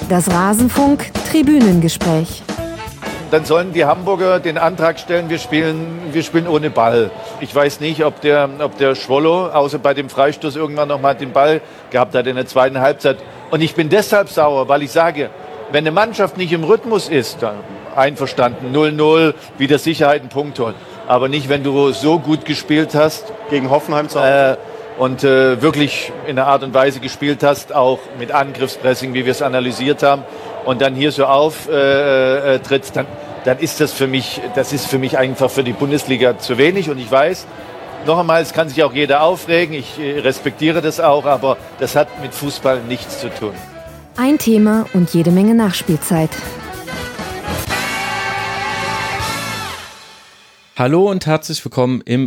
Das Rasenfunk-Tribünengespräch. Dann sollen die Hamburger den Antrag stellen, wir spielen ohne Ball. Ich weiß nicht, ob der Schwollo, außer bei dem Freistoß, irgendwann noch mal den Ball gehabt hat in der zweiten Halbzeit. Und ich bin deshalb sauer, weil ich sage, wenn eine Mannschaft nicht im Rhythmus ist, dann einverstanden, 0-0, wieder Sicherheit, einen Punkt holen. Aber nicht, wenn du so gut gespielt hast. Gegen Hoffenheim zu Hause. Und wirklich in einer Art und Weise gespielt hast, auch mit Angriffspressing, wie wir es analysiert haben, und dann hier so auftrittst, dann ist das für mich einfach für die Bundesliga zu wenig. Und ich weiß, noch einmal, es kann sich auch jeder aufregen, ich respektiere das auch, aber das hat mit Fußball nichts zu tun. Ein Thema und jede Menge Nachspielzeit. Hallo und herzlich willkommen im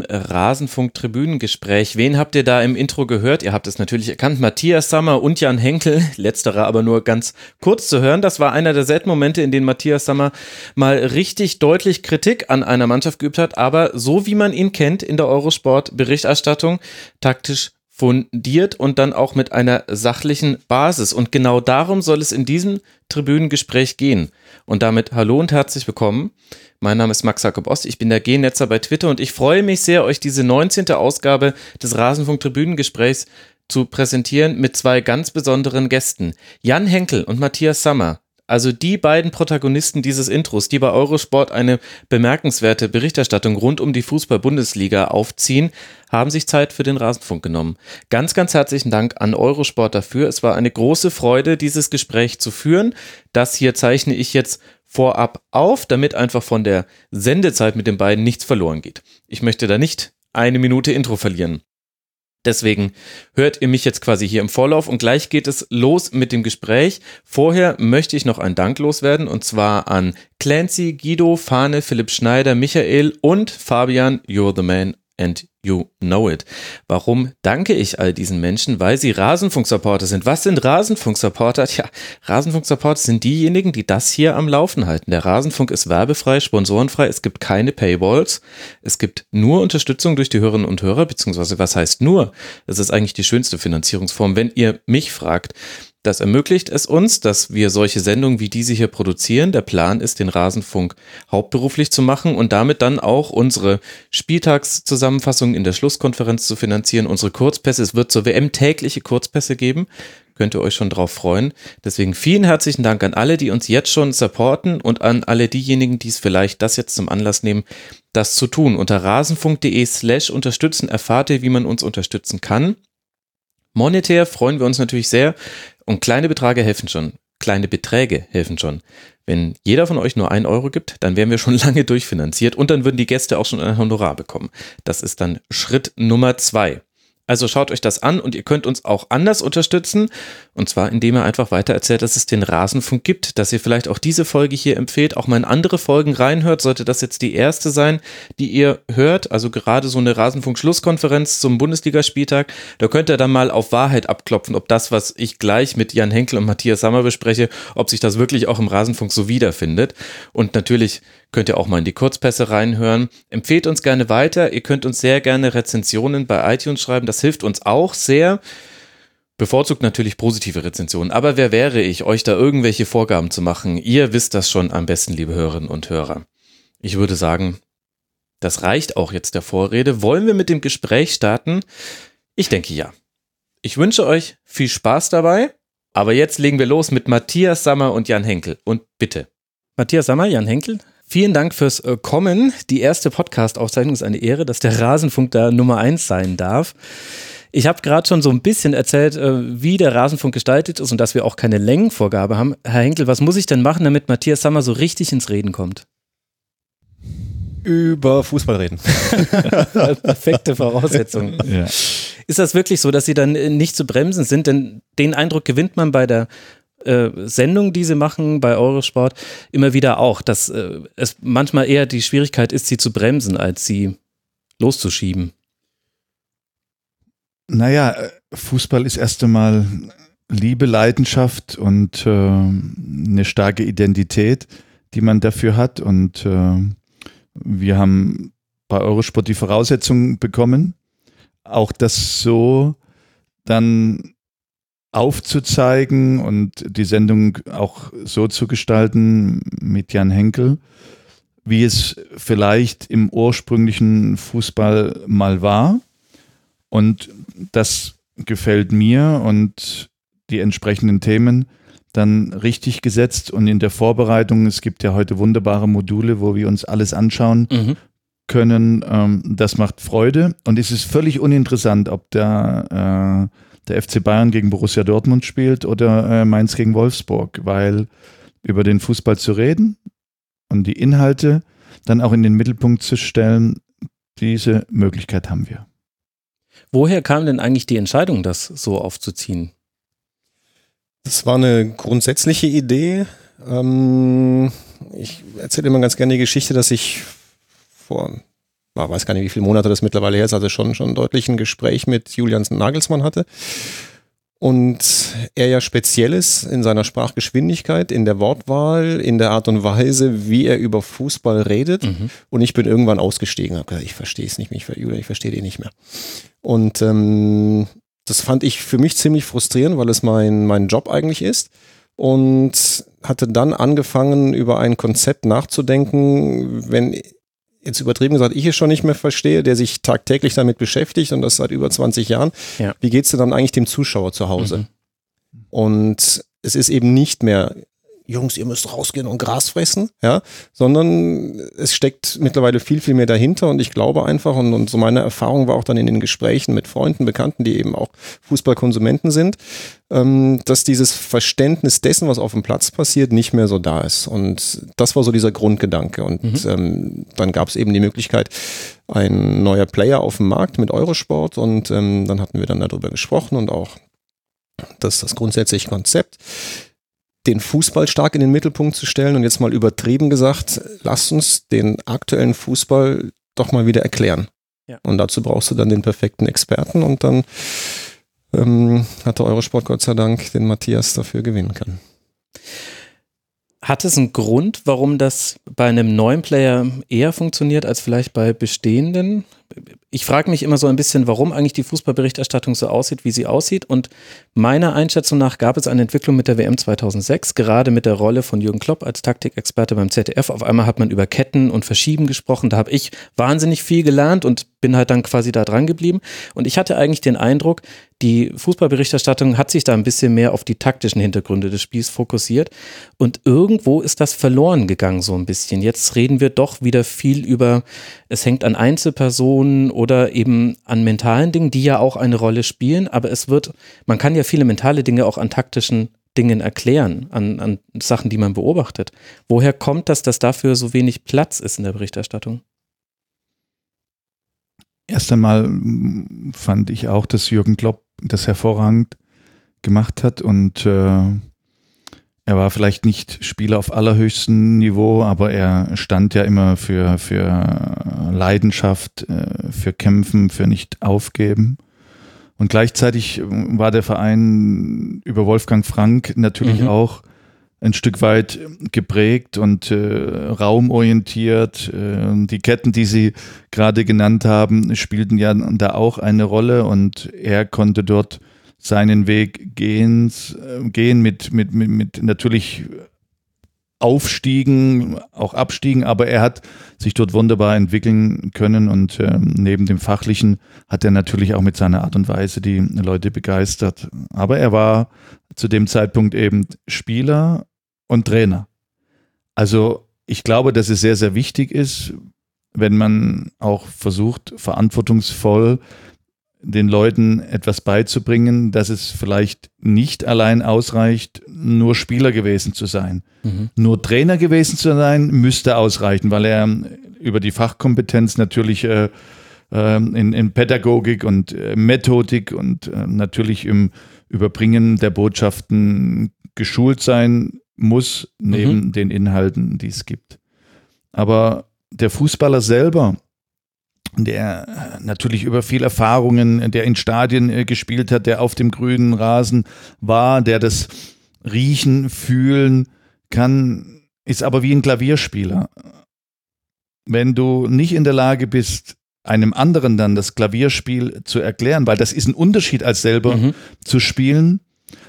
Rasenfunk-Tribünengespräch. Wen habt ihr da im Intro gehört? Ihr habt es natürlich erkannt, Matthias Sammer und Jan Henkel, letzterer aber nur ganz kurz zu hören. Das war einer der seltenen Momente, in denen Matthias Sammer mal richtig deutlich Kritik an einer Mannschaft geübt hat, aber so wie man ihn kennt in der Eurosport-Berichterstattung, taktisch fundiert und dann auch mit einer sachlichen Basis. Und genau darum soll es in diesem Tribünengespräch gehen. Und damit hallo und herzlich willkommen. Mein Name ist Max Jakob Ost, ich bin der G-Netzer bei Twitter und ich freue mich sehr, euch diese 19. Ausgabe des Rasenfunk-Tribünengesprächs zu präsentieren mit zwei ganz besonderen Gästen. Jan Henkel und Matthias Sammer, also die beiden Protagonisten dieses Intros, die bei Eurosport eine bemerkenswerte Berichterstattung rund um die Fußball-Bundesliga aufziehen, haben sich Zeit für den Rasenfunk genommen. Ganz, ganz herzlichen Dank an Eurosport dafür. Es war eine große Freude, dieses Gespräch zu führen. Das hier zeichne ich jetzt vorab auf, damit einfach von der Sendezeit mit den beiden nichts verloren geht. Ich möchte da nicht eine Minute Intro verlieren. Deswegen hört ihr mich jetzt quasi hier im Vorlauf und gleich geht es los mit dem Gespräch. Vorher möchte ich noch einen Dank loswerden und zwar an Clancy, Guido, Fahne, Philipp Schneider, Michael und Fabian, you're the man and you know it. Warum danke ich all diesen Menschen? Weil sie Rasenfunk-Supporter sind. Was sind Rasenfunk-Supporter? Tja, Rasenfunk-Supporter sind diejenigen, die das hier am Laufen halten. Der Rasenfunk ist werbefrei, sponsorenfrei, es gibt keine Paywalls, es gibt nur Unterstützung durch die Hörerinnen und Hörer, beziehungsweise was heißt nur? Das ist eigentlich die schönste Finanzierungsform, wenn ihr mich fragt. Das ermöglicht es uns, dass wir solche Sendungen wie diese hier produzieren. Der Plan ist, den Rasenfunk hauptberuflich zu machen und damit dann auch unsere Spieltagszusammenfassung in der Schlusskonferenz zu finanzieren, unsere Kurzpässe. Es wird zur WM tägliche Kurzpässe geben. Könnt ihr euch schon drauf freuen. Deswegen vielen herzlichen Dank an alle, die uns jetzt schon supporten und an alle diejenigen, die es vielleicht das jetzt zum Anlass nehmen, das zu tun. Unter rasenfunk.de/unterstützen erfahrt ihr, wie man uns unterstützen kann. Monetär freuen wir uns natürlich sehr und kleine Beträge helfen schon. Wenn jeder von euch nur 1 Euro gibt, dann wären wir schon lange durchfinanziert und dann würden die Gäste auch schon ein Honorar bekommen. Das ist dann Schritt Nummer 2. Also schaut euch das an und ihr könnt uns auch anders unterstützen und zwar indem ihr einfach weiter erzählt, dass es den Rasenfunk gibt, dass ihr vielleicht auch diese Folge hier empfehlt, auch mal in andere Folgen reinhört, sollte das jetzt die erste sein, die ihr hört, also gerade so eine Rasenfunk-Schlusskonferenz zum Bundesligaspieltag, da könnt ihr dann mal auf Wahrheit abklopfen, ob das, was ich gleich mit Jan Henkel und Matthias Sammer bespreche, ob sich das wirklich auch im Rasenfunk so wiederfindet und natürlich könnt ihr auch mal in die Kurzpässe reinhören. Empfehlt uns gerne weiter. Ihr könnt uns sehr gerne Rezensionen bei iTunes schreiben. Das hilft uns auch sehr. Bevorzugt natürlich positive Rezensionen. Aber wer wäre ich, euch da irgendwelche Vorgaben zu machen? Ihr wisst das schon am besten, liebe Hörerinnen und Hörer. Ich würde sagen, das reicht auch jetzt der Vorrede. Wollen wir mit dem Gespräch starten? Ich denke ja. Ich wünsche euch viel Spaß dabei. Aber jetzt legen wir los mit Matthias Sammer und Jan Henkel. Und bitte. Matthias Sammer, Jan Henkel. Vielen Dank fürs Kommen. Die erste Podcast-Aufzeichnung ist eine Ehre, dass der Rasenfunk da Nummer 1 sein darf. Ich habe gerade schon so ein bisschen erzählt, wie der Rasenfunk gestaltet ist und dass wir auch keine Längenvorgabe haben. Herr Henkel, was muss ich denn machen, damit Matthias Sammer so richtig ins Reden kommt? Über Fußball reden. Perfekte Voraussetzung. Ja. Ist das wirklich so, dass Sie dann nicht zu bremsen sind? Denn den Eindruck gewinnt man bei der Sendung, die sie machen bei Eurosport, immer wieder auch, dass es manchmal eher die Schwierigkeit ist, sie zu bremsen, als sie loszuschieben. Naja, Fußball ist erst einmal Liebe, Leidenschaft und eine starke Identität, die man dafür hat. Und wir haben bei Eurosport die Voraussetzungen bekommen, auch das so dann aufzuzeigen und die Sendung auch so zu gestalten mit Jan Henkel, wie es vielleicht im ursprünglichen Fußball mal war. Und das gefällt mir und die entsprechenden Themen dann richtig gesetzt. Und in der Vorbereitung, es gibt ja heute wunderbare Module, wo wir uns alles anschauen können. Das macht Freude. Und es ist völlig uninteressant, ob der FC Bayern gegen Borussia Dortmund spielt oder Mainz gegen Wolfsburg, weil über den Fußball zu reden und die Inhalte dann auch in den Mittelpunkt zu stellen, diese Möglichkeit haben wir. Woher kam denn eigentlich die Entscheidung, das so aufzuziehen? Das war eine grundsätzliche Idee. Ich erzähle immer ganz gerne die Geschichte, dass ich weiß gar nicht, wie viele Monate das mittlerweile her ist, also schon deutlich ein Gespräch mit Julian Nagelsmann hatte. Und er ja speziell ist in seiner Sprachgeschwindigkeit, in der Wortwahl, in der Art und Weise, wie er über Fußball redet. Und ich bin irgendwann ausgestiegen, habe gesagt, ich verstehe es nicht mehr, Julian, ich verstehe den nicht mehr. Und das fand ich für mich ziemlich frustrierend, weil es mein Job eigentlich ist. Und hatte dann angefangen, über ein Konzept nachzudenken, wenn jetzt übertrieben gesagt, ich es schon nicht mehr verstehe, der sich tagtäglich damit beschäftigt und das seit über 20 Jahren. Ja. Wie geht's denn dann eigentlich dem Zuschauer zu Hause? Und es ist eben nicht mehr, Jungs, ihr müsst rausgehen und Gras fressen, ja, sondern es steckt mittlerweile viel, viel mehr dahinter und ich glaube einfach, und so meine Erfahrung war auch dann in den Gesprächen mit Freunden, Bekannten, die eben auch Fußballkonsumenten sind, dass dieses Verständnis dessen, was auf dem Platz passiert, nicht mehr so da ist. Und das war so dieser Grundgedanke. Und dann gab es eben die Möglichkeit, ein neuer Player auf dem Markt mit Eurosport und dann hatten wir dann darüber gesprochen und auch das grundsätzliche Konzept, den Fußball stark in den Mittelpunkt zu stellen und jetzt mal übertrieben gesagt, lasst uns den aktuellen Fußball doch mal wieder erklären. Ja. Und dazu brauchst du dann den perfekten Experten und dann hatte Eurosport Gott sei Dank den Matthias dafür gewinnen können. Hat es einen Grund, warum das bei einem neuen Player eher funktioniert als vielleicht bei bestehenden? Ich frage mich immer so ein bisschen, warum eigentlich die Fußballberichterstattung so aussieht, wie sie aussieht. Und meiner Einschätzung nach gab es eine Entwicklung mit der WM 2006, gerade mit der Rolle von Jürgen Klopp als Taktikexperte beim ZDF. Auf einmal hat man über Ketten und Verschieben gesprochen. Da habe ich wahnsinnig viel gelernt und bin halt dann quasi da dran geblieben. Und ich hatte eigentlich den Eindruck, die Fußballberichterstattung hat sich da ein bisschen mehr auf die taktischen Hintergründe des Spiels fokussiert. Und irgendwo ist das verloren gegangen so ein bisschen. Jetzt reden wir doch wieder viel über, es hängt an Einzelpersonen oder eben an mentalen Dingen, die ja auch eine Rolle spielen. Aber man kann ja viele mentale Dinge auch an taktischen Dingen erklären, an Sachen, die man beobachtet. Woher kommt das, dass dafür so wenig Platz ist in der Berichterstattung? Erst einmal fand ich auch, dass Jürgen Klopp das hervorragend gemacht hat und er war vielleicht nicht Spieler auf allerhöchstem Niveau, aber er stand ja immer für Leidenschaft, für Kämpfen, für nicht aufgeben. Und gleichzeitig war der Verein über Wolfgang Frank natürlich auch ein Stück weit geprägt und raumorientiert. Die Ketten, die Sie gerade genannt haben, spielten ja da auch eine Rolle und er konnte dort seinen Weg gehen mit natürlich Aufstiegen, auch Abstiegen, aber er hat sich dort wunderbar entwickeln können und neben dem Fachlichen hat er natürlich auch mit seiner Art und Weise die Leute begeistert. Aber er war zu dem Zeitpunkt eben Spieler und Trainer. Also ich glaube, dass es sehr, sehr wichtig ist, wenn man auch versucht, verantwortungsvoll den Leuten etwas beizubringen, dass es vielleicht nicht allein ausreicht, nur Spieler gewesen zu sein. Nur Trainer gewesen zu sein, müsste ausreichen, weil er über die Fachkompetenz natürlich in Pädagogik und Methodik und natürlich im Überbringen der Botschaften geschult sein muss, neben den Inhalten, die es gibt. Aber der Fußballer selber, der natürlich über viel Erfahrungen, der in Stadien gespielt hat, der auf dem grünen Rasen war, der das riechen, fühlen kann, ist aber wie ein Klavierspieler. Wenn du nicht in der Lage bist, einem anderen dann das Klavierspiel zu erklären, weil das ist ein Unterschied als selber zu spielen,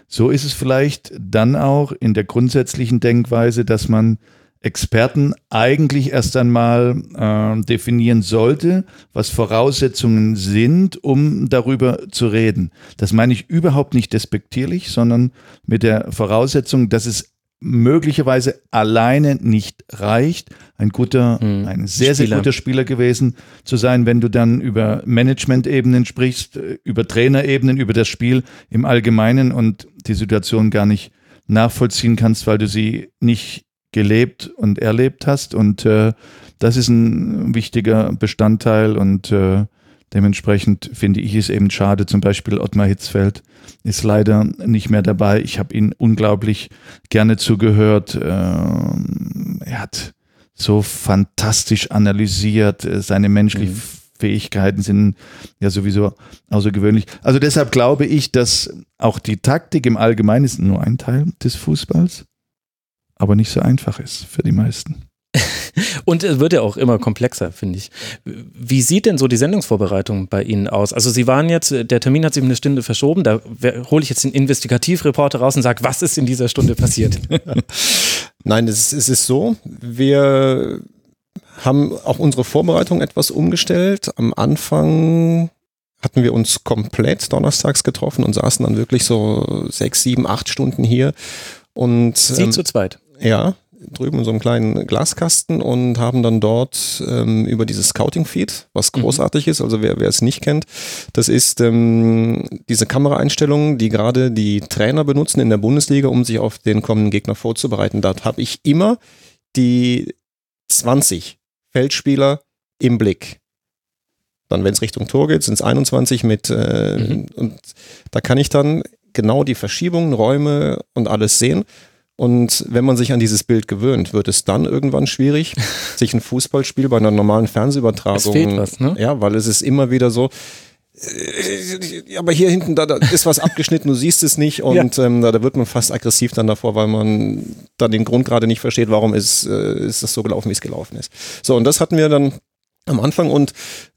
so ist es vielleicht dann auch in der grundsätzlichen Denkweise, dass man Experten eigentlich erst einmal definieren sollte, was Voraussetzungen sind, um darüber zu reden. Das meine ich überhaupt nicht despektierlich, sondern mit der Voraussetzung, dass es möglicherweise alleine nicht reicht, ein sehr, sehr guter Spieler gewesen zu sein, wenn du dann über Management-Ebenen sprichst, über Trainerebenen, über das Spiel im Allgemeinen und die Situation gar nicht nachvollziehen kannst, weil du sie nicht gelebt und erlebt hast. Und das ist ein wichtiger Bestandteil und dementsprechend finde ich es eben schade, zum Beispiel Ottmar Hitzfeld ist leider nicht mehr dabei. Ich habe ihn unglaublich gerne zugehört. Er hat so fantastisch analysiert. Seine menschlichen Fähigkeiten sind ja sowieso außergewöhnlich. Also deshalb glaube ich, dass auch die Taktik im Allgemeinen ist nur ein Teil des Fußballs, aber nicht so einfach ist für die meisten. Und es wird ja auch immer komplexer, finde ich. Wie sieht denn so die Sendungsvorbereitung bei Ihnen aus? Also Sie waren jetzt, der Termin hat sich um eine Stunde verschoben, da hole ich jetzt den Investigativreporter raus und sage, was ist in dieser Stunde passiert? Nein, es ist so, wir haben auch unsere Vorbereitung etwas umgestellt. Am Anfang hatten wir uns komplett donnerstags getroffen und saßen dann wirklich so 6, 7, 8 Stunden hier. Und, Sie zu zweit? Ja, drüben in so einem kleinen Glaskasten und haben dann dort über dieses Scouting-Feed, was großartig ist, also wer es nicht kennt, das ist diese Kameraeinstellungen, die gerade die Trainer benutzen in der Bundesliga, um sich auf den kommenden Gegner vorzubereiten. Dort habe ich immer die 20 Feldspieler im Blick. Dann, wenn es Richtung Tor geht, sind es 21 mit und da kann ich dann genau die Verschiebungen, Räume und alles sehen. Und wenn man sich an dieses Bild gewöhnt, wird es dann irgendwann schwierig, sich ein Fußballspiel bei einer normalen Fernsehübertragung. Es fehlt was, ne? Ja, weil es ist immer wieder so, aber hier hinten, da ist was abgeschnitten, du siehst es nicht und da wird man fast aggressiv dann davor, weil man dann den Grund gerade nicht versteht, warum ist das so gelaufen, wie es gelaufen ist. So, und das hatten wir dann am Anfang und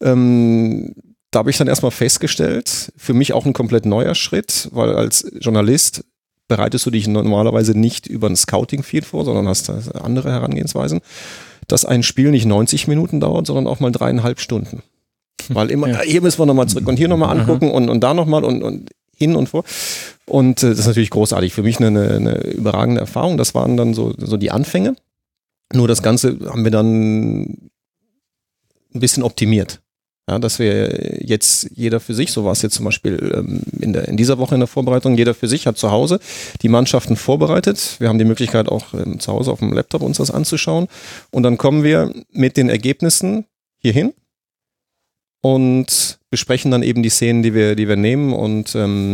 da habe ich dann erstmal festgestellt, für mich auch ein komplett neuer Schritt, weil als Journalist bereitest du dich normalerweise nicht über ein Scouting-Feed vor, sondern hast andere Herangehensweisen, dass ein Spiel nicht 90 Minuten dauert, sondern auch mal 3,5 Stunden. Weil immer, hier müssen wir nochmal zurück und hier nochmal angucken und da nochmal und hin und vor. Und das ist natürlich großartig. Für mich eine überragende Erfahrung. Das waren dann so die Anfänge. Nur das Ganze haben wir dann ein bisschen optimiert. Ja, dass wir jetzt jeder für sich, so war es jetzt zum Beispiel in dieser Woche in der Vorbereitung, jeder für sich hat zu Hause die Mannschaften vorbereitet. Wir haben die Möglichkeit auch zu Hause auf dem Laptop uns das anzuschauen und dann kommen wir mit den Ergebnissen hierhin und besprechen dann eben die Szenen, die wir nehmen und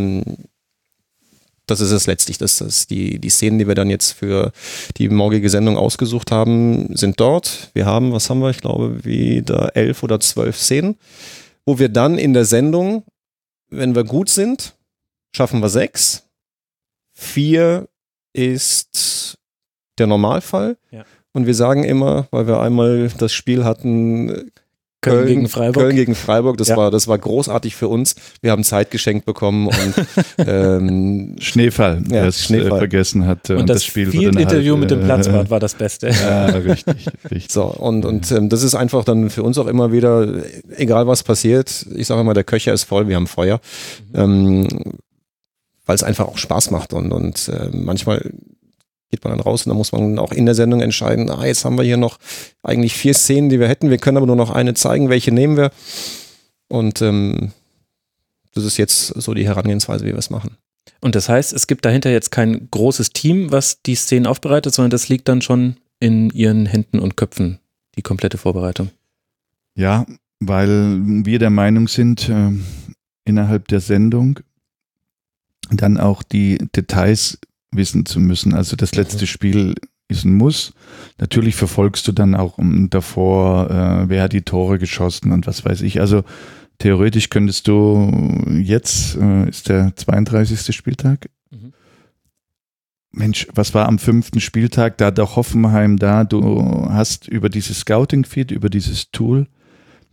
das ist es letztlich, dass die Szenen, die wir dann jetzt für die morgige Sendung ausgesucht haben, sind dort. Wir haben, was haben wir? Ich glaube, wieder 11 oder 12 Szenen, wo wir dann in der Sendung, wenn wir gut sind, schaffen wir 6. 4 ist der Normalfall. Ja. Und wir sagen immer, weil wir einmal das Spiel hatten, Köln gegen Freiburg, das war großartig für uns. Wir haben Zeit geschenkt bekommen und Schneefall, wer es vergessen hat. Und das Spiel Interview mit dem Platzwart war das Beste. Ja, richtig. So, und das ist einfach dann für uns auch immer wieder, egal was passiert, ich sage immer, der Köcher ist voll, wir haben Feuer, weil es einfach auch Spaß macht und manchmal geht man dann raus und dann muss man auch in der Sendung entscheiden, jetzt haben wir hier noch eigentlich 4 Szenen, die wir hätten, wir können aber nur noch eine zeigen, welche nehmen wir und das ist jetzt so die Herangehensweise, wie wir es machen. Und das heißt, es gibt dahinter jetzt kein großes Team, was die Szenen aufbereitet, sondern das liegt dann schon in Ihren Händen und Köpfen, die komplette Vorbereitung. Ja, weil wir der Meinung sind, innerhalb der Sendung dann auch die Details wissen zu müssen. Also das letzte Spiel ist ein Muss. Natürlich verfolgst du dann auch davor, wer hat die Tore geschossen und was weiß ich. Also theoretisch könntest du jetzt, ist der 32. Spieltag. Mensch, was war am 5. Spieltag? Da hat auch Hoffenheim da. Du hast über dieses Scouting-Feed, über dieses Tool,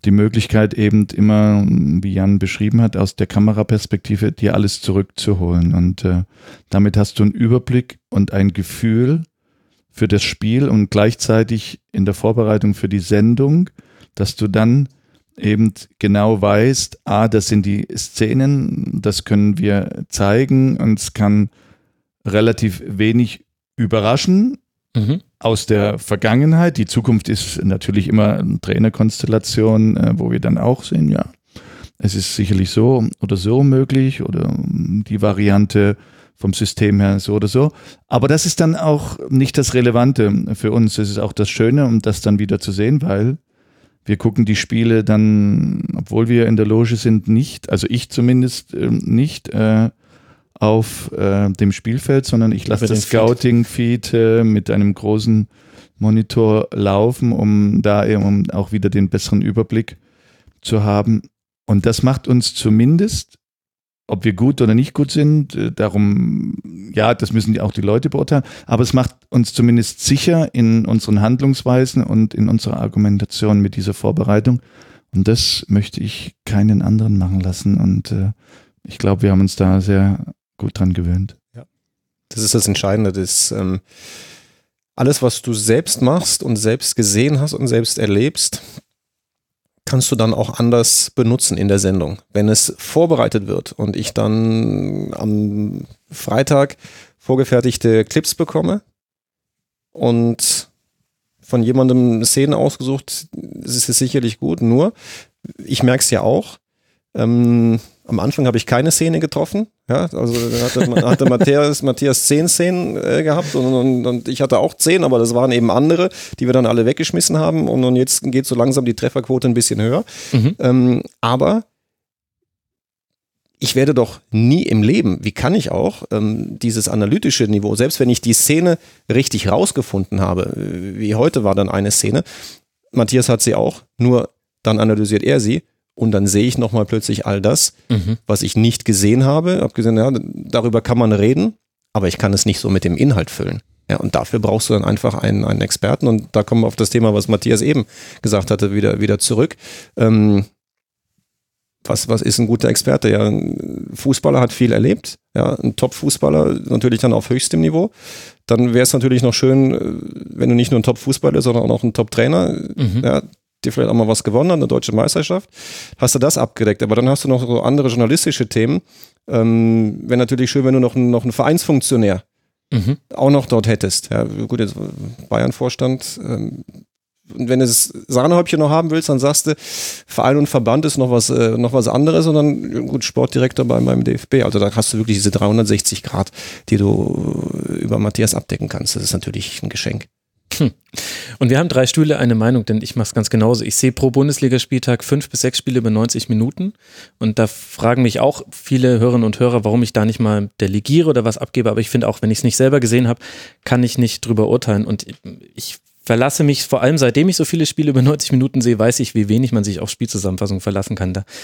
die Möglichkeit eben immer, wie Jan beschrieben hat, aus der Kameraperspektive dir alles zurückzuholen. Und damit hast du einen Überblick und ein Gefühl für das Spiel und gleichzeitig in der Vorbereitung für die Sendung, dass du dann eben genau weißt, das sind die Szenen, das können wir zeigen und es kann relativ wenig überraschen aus der Vergangenheit. Die Zukunft ist natürlich immer eine Trainerkonstellation, wo wir dann auch sehen, ja, es ist sicherlich so oder so möglich oder die Variante vom System her so oder so. Aber das ist dann auch nicht das Relevante für uns. Das ist auch das Schöne, um das dann wieder zu sehen, weil wir gucken die Spiele dann, obwohl wir in der Loge sind, nicht, also ich zumindest nicht auf dem Spielfeld, sondern ich lasse das Scouting-Feed mit einem großen Monitor laufen, um da eben auch wieder den besseren Überblick zu haben. Und das macht uns zumindest, ob wir gut oder nicht gut sind, darum, ja, das müssen auch die Leute beurteilen, aber es macht uns zumindest sicher in unseren Handlungsweisen und in unserer Argumentation mit dieser Vorbereitung. Und das möchte ich keinen anderen machen lassen. Und ich glaube, wir haben uns da sehr gut dran gewöhnt. Ja. Das ist das Entscheidende. Das, alles, was du selbst machst und selbst gesehen hast und selbst erlebst, kannst du dann auch anders benutzen in der Sendung. Wenn es vorbereitet wird und ich dann am Freitag vorgefertigte Clips bekomme und von jemandem Szenen ausgesucht, ist es sicherlich gut, nur ich merke es ja auch, am Anfang habe ich keine Szene getroffen, ja, also hatte Matthias 10 Szenen gehabt und ich hatte auch 10, aber das waren eben andere, die wir dann alle weggeschmissen haben und jetzt geht so langsam die Trefferquote ein bisschen höher. Aber ich werde doch nie im Leben, wie kann ich auch, dieses analytische Niveau, selbst wenn ich die Szene richtig rausgefunden habe, wie heute war dann eine Szene, Matthias hat sie auch, nur dann analysiert er sie. Und dann sehe ich nochmal plötzlich all das, was ich nicht gesehen habe. Abgesehen, ja, darüber kann man reden, aber ich kann es nicht so mit dem Inhalt füllen. Ja, und dafür brauchst du dann einfach einen Experten. Und da kommen wir auf das Thema, was Matthias eben gesagt hatte, wieder zurück. Was ist ein guter Experte? Ja, ein Fußballer hat viel erlebt. Ja, ein Top-Fußballer natürlich dann auf höchstem Niveau. Dann wäre es natürlich noch schön, wenn du nicht nur ein Top-Fußballer, sondern auch noch ein Top-Trainer, ja, die vielleicht auch mal was gewonnen hat, eine deutsche Meisterschaft, hast du das abgedeckt. Aber dann hast du noch so andere journalistische Themen. Wäre natürlich schön, wenn du noch einen Vereinsfunktionär auch noch dort hättest. Ja, gut, jetzt Bayern-Vorstand. Wenn du das Sahnehäubchen noch haben willst, dann sagst du, Verein und Verband ist noch was anderes und dann gut, Sportdirektor beim DFB. Also da hast du wirklich diese 360 Grad, die du über Matthias abdecken kannst. Das ist natürlich ein Geschenk. Und wir haben 3 Stühle, eine Meinung, denn ich mache es ganz genauso. Ich sehe pro Bundesligaspieltag 5 bis 6 Spiele über 90 Minuten und da fragen mich auch viele Hörerinnen und Hörer, warum ich da nicht mal delegiere oder was abgebe, aber ich finde auch, wenn ich es nicht selber gesehen habe, kann ich nicht drüber urteilen und ich verlasse mich, vor allem seitdem ich so viele Spiele über 90 Minuten sehe, weiß ich, wie wenig man sich auf Spielzusammenfassung verlassen kann. Da,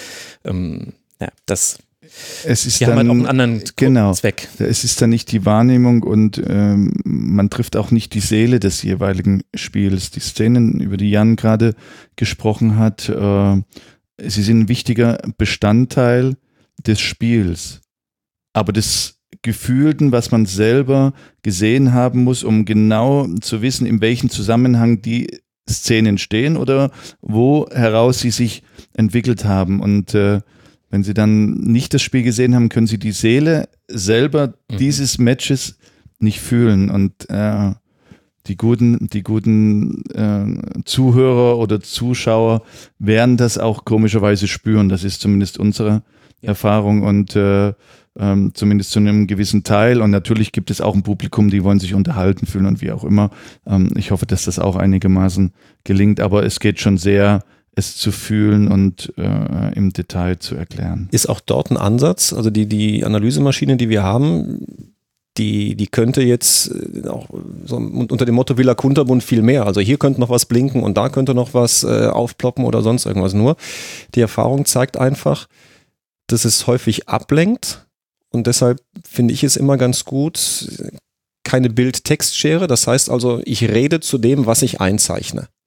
die haben halt auch einen anderen Zweck. Es ist dann nicht die Wahrnehmung und man trifft auch nicht die Seele des jeweiligen Spiels. Die Szenen, über die Jan gerade gesprochen hat, sie sind ein wichtiger Bestandteil des Spiels. Aber des Gefühlten, was man selber gesehen haben muss, um genau zu wissen, in welchem Zusammenhang die Szenen stehen oder wo heraus sie sich entwickelt haben. Und wenn Sie dann nicht das Spiel gesehen haben, können Sie die Seele selber dieses Matches nicht fühlen. Und die guten Zuhörer oder Zuschauer werden das auch komischerweise spüren. Das ist zumindest unsere Erfahrung und zumindest zu einem gewissen Teil. Und natürlich gibt es auch ein Publikum, die wollen sich unterhalten fühlen und wie auch immer. Ich hoffe, dass das auch einigermaßen gelingt. Aber es geht schon sehr, es zu fühlen und im Detail zu erklären. Ist auch dort ein Ansatz, also die Analysemaschine, die wir haben, die könnte jetzt auch so unter dem Motto Villa Kunterbund viel mehr, also hier könnte noch was blinken und da könnte noch was aufploppen oder sonst irgendwas, nur die Erfahrung zeigt einfach, dass es häufig ablenkt und deshalb finde ich es immer ganz gut, keine Bild-Text-Schere, das heißt also, ich rede zu dem, was ich einzeichne.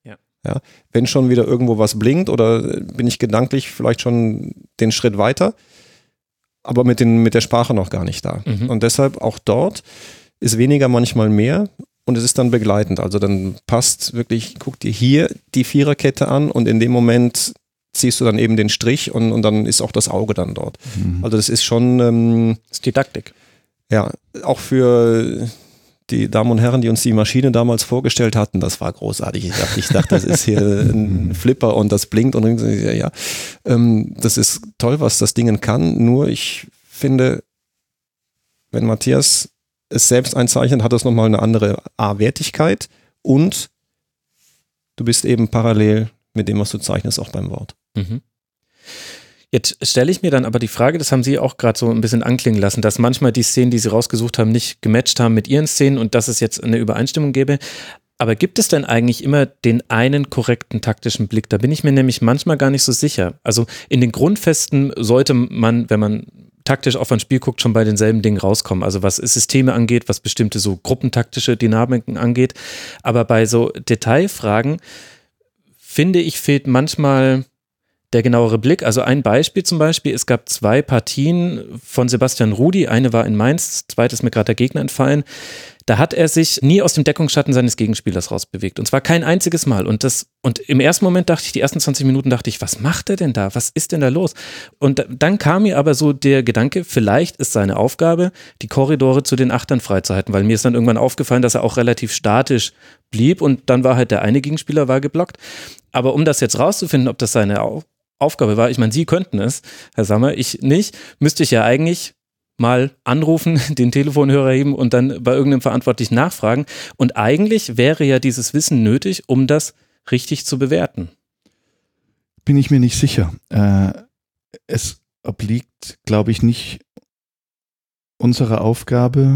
Ja, wenn schon wieder irgendwo was blinkt oder bin ich gedanklich vielleicht schon den Schritt weiter, aber mit der Sprache noch gar nicht da. Und deshalb auch dort ist weniger manchmal mehr und es ist dann begleitend. Also dann passt wirklich, guck dir hier die Viererkette an und in dem Moment ziehst du dann eben den Strich und dann ist auch das Auge dann dort. Also das ist schon... das ist Didaktik. Ja, auch für die Damen und Herren, die uns die Maschine damals vorgestellt hatten, das war großartig. Ich dachte, das ist hier ein Flipper und das blinkt und ja, das ist toll, was das Ding kann. Nur ich finde, wenn Matthias es selbst einzeichnet, hat das nochmal eine andere Wertigkeit und du bist eben parallel mit dem, was du zeichnest, auch beim Wort. Jetzt stelle ich mir dann aber die Frage, das haben Sie auch gerade so ein bisschen anklingen lassen, dass manchmal die Szenen, die Sie rausgesucht haben, nicht gematcht haben mit Ihren Szenen und dass es jetzt eine Übereinstimmung gäbe. Aber gibt es denn eigentlich immer den einen korrekten taktischen Blick? Da bin ich mir nämlich manchmal gar nicht so sicher. Also in den Grundfesten sollte man, wenn man taktisch auf ein Spiel guckt, schon bei denselben Dingen rauskommen. Also was Systeme angeht, was bestimmte so gruppentaktische Dynamiken angeht. Aber bei so Detailfragen, finde ich, fehlt manchmal der genauere Blick. Also ein Beispiel zum Beispiel, es gab 2 Partien von Sebastian Rudy, eine war in Mainz, zweite ist mir gerade der Gegner entfallen. Da hat er sich nie aus dem Deckungsschatten seines Gegenspielers rausbewegt. Und zwar kein einziges Mal. Und im ersten Moment dachte ich, die ersten 20 Minuten dachte ich, was macht er denn da? Was ist denn da los? Und dann kam mir aber so der Gedanke, vielleicht ist seine Aufgabe, die Korridore zu den Achtern freizuhalten, weil mir ist dann irgendwann aufgefallen, dass er auch relativ statisch blieb und dann war halt der eine Gegenspieler war geblockt. Aber um das jetzt rauszufinden, ob das seine Aufgabe war, ich meine, Sie könnten es, Herr Sammer, ich nicht, müsste ich ja eigentlich mal anrufen, den Telefonhörer heben und dann bei irgendeinem Verantwortlichen nachfragen. Und eigentlich wäre ja dieses Wissen nötig, um das richtig zu bewerten. Bin ich mir nicht sicher. Es obliegt, glaube ich, nicht unserer Aufgabe,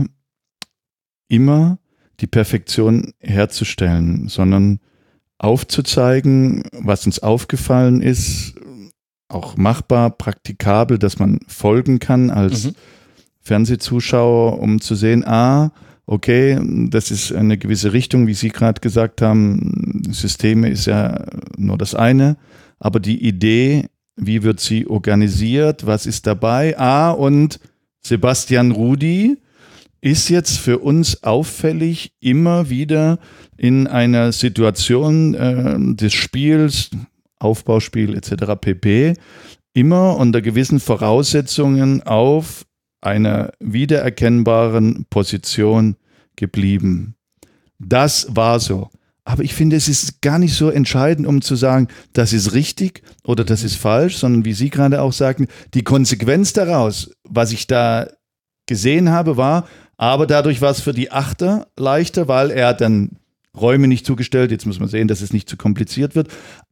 immer die Perfektion herzustellen, sondern aufzuzeigen, was uns aufgefallen ist, auch machbar, praktikabel, dass man folgen kann als Fernsehzuschauer, um zu sehen, okay, das ist eine gewisse Richtung, wie Sie gerade gesagt haben, Systeme ist ja nur das eine, aber die Idee, wie wird sie organisiert, was ist dabei, und Sebastian Rudy ist jetzt für uns auffällig immer wieder in einer Situation des Spiels, Aufbauspiel etc. pp. Immer unter gewissen Voraussetzungen auf einer wiedererkennbaren Position geblieben. Das war so. Aber ich finde, es ist gar nicht so entscheidend, um zu sagen, das ist richtig oder das ist falsch, sondern wie Sie gerade auch sagten, die Konsequenz daraus, was ich da gesehen habe, war, aber dadurch war es für die Achter leichter, weil er dann Räume nicht zugestellt, jetzt muss man sehen, dass es nicht zu kompliziert wird.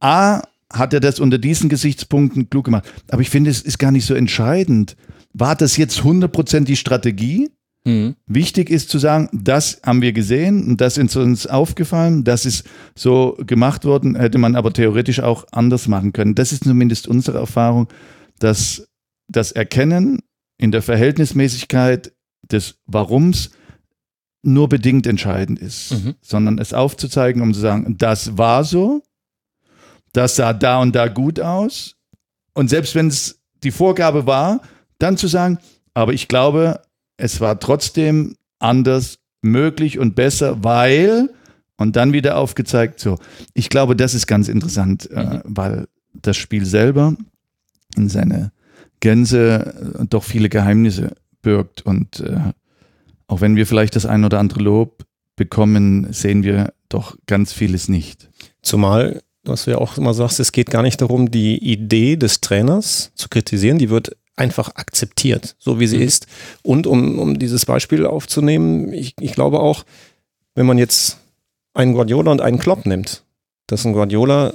Hat er das unter diesen Gesichtspunkten klug gemacht. Aber ich finde, es ist gar nicht so entscheidend. War das jetzt 100% die Strategie? Wichtig ist zu sagen, das haben wir gesehen und das ist uns aufgefallen, das ist so gemacht worden, hätte man aber theoretisch auch anders machen können. Das ist zumindest unsere Erfahrung, dass das Erkennen in der Verhältnismäßigkeit des Warums nur bedingt entscheidend ist, sondern es aufzuzeigen, um zu sagen, das war so, das sah da und da gut aus und selbst wenn es die Vorgabe war, dann zu sagen, aber ich glaube, es war trotzdem anders möglich und besser, weil, und dann wieder aufgezeigt, so. Ich glaube, das ist ganz interessant, weil das Spiel selber in seiner Gänze doch viele Geheimnisse birgt und auch wenn wir vielleicht das ein oder andere Lob bekommen, sehen wir doch ganz vieles nicht. Zumal, was du ja auch immer sagst, es geht gar nicht darum, die Idee des Trainers zu kritisieren, die wird einfach akzeptiert, so wie sie ist. Und um dieses Beispiel aufzunehmen, ich glaube auch, wenn man jetzt einen Guardiola und einen Klopp nimmt, dass ein Guardiola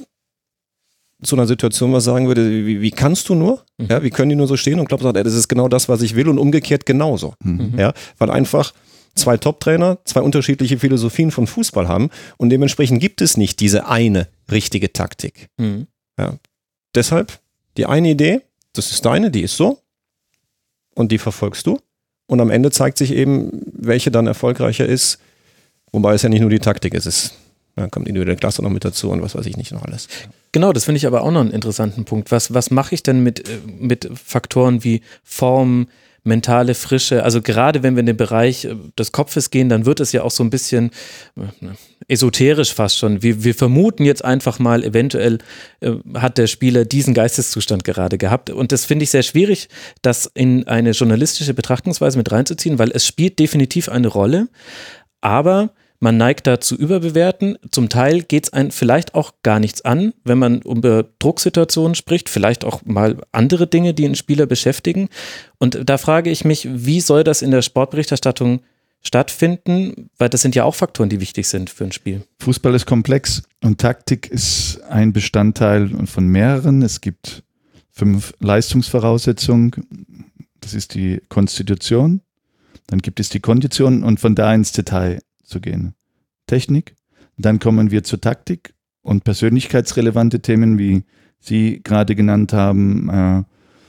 zu einer Situation was sagen würde, wie kannst du nur? Ja, wie können die nur so stehen? Und Klopp sagt, das ist genau das, was ich will und umgekehrt genauso. Ja, weil einfach 2 Top-Trainer 2 unterschiedliche Philosophien von Fußball haben und dementsprechend gibt es nicht diese eine richtige Taktik. Ja. Deshalb die eine Idee, das ist deine, die ist so und die verfolgst du und am Ende zeigt sich eben, welche dann erfolgreicher ist, wobei es ja nicht nur die Taktik ist, es ist Dann kommt individuelle Klasse noch mit dazu und was weiß ich nicht noch alles. Genau, das finde ich aber auch noch einen interessanten Punkt. Was mache ich denn mit Faktoren wie Form, mentale Frische? Also gerade wenn wir in den Bereich des Kopfes gehen, dann wird es ja auch so ein bisschen esoterisch fast schon. Wir vermuten jetzt einfach mal, eventuell hat der Spieler diesen Geisteszustand gerade gehabt. Und das finde ich sehr schwierig, das in eine journalistische Betrachtungsweise mit reinzuziehen, weil es spielt definitiv eine Rolle, aber man neigt da zu überbewerten. Zum Teil geht es einem vielleicht auch gar nichts an, wenn man über Drucksituationen spricht, vielleicht auch mal andere Dinge, die einen Spieler beschäftigen. Und da frage ich mich, wie soll das in der Sportberichterstattung stattfinden? Weil das sind ja auch Faktoren, die wichtig sind für ein Spiel. Fußball ist komplex und Taktik ist ein Bestandteil von mehreren. Es gibt 5 Leistungsvoraussetzungen. Das ist die Konstitution. Dann gibt es die Kondition und von da ins Detail zu gehen. Technik, dann kommen wir zur Taktik und persönlichkeitsrelevante Themen, wie Sie gerade genannt haben,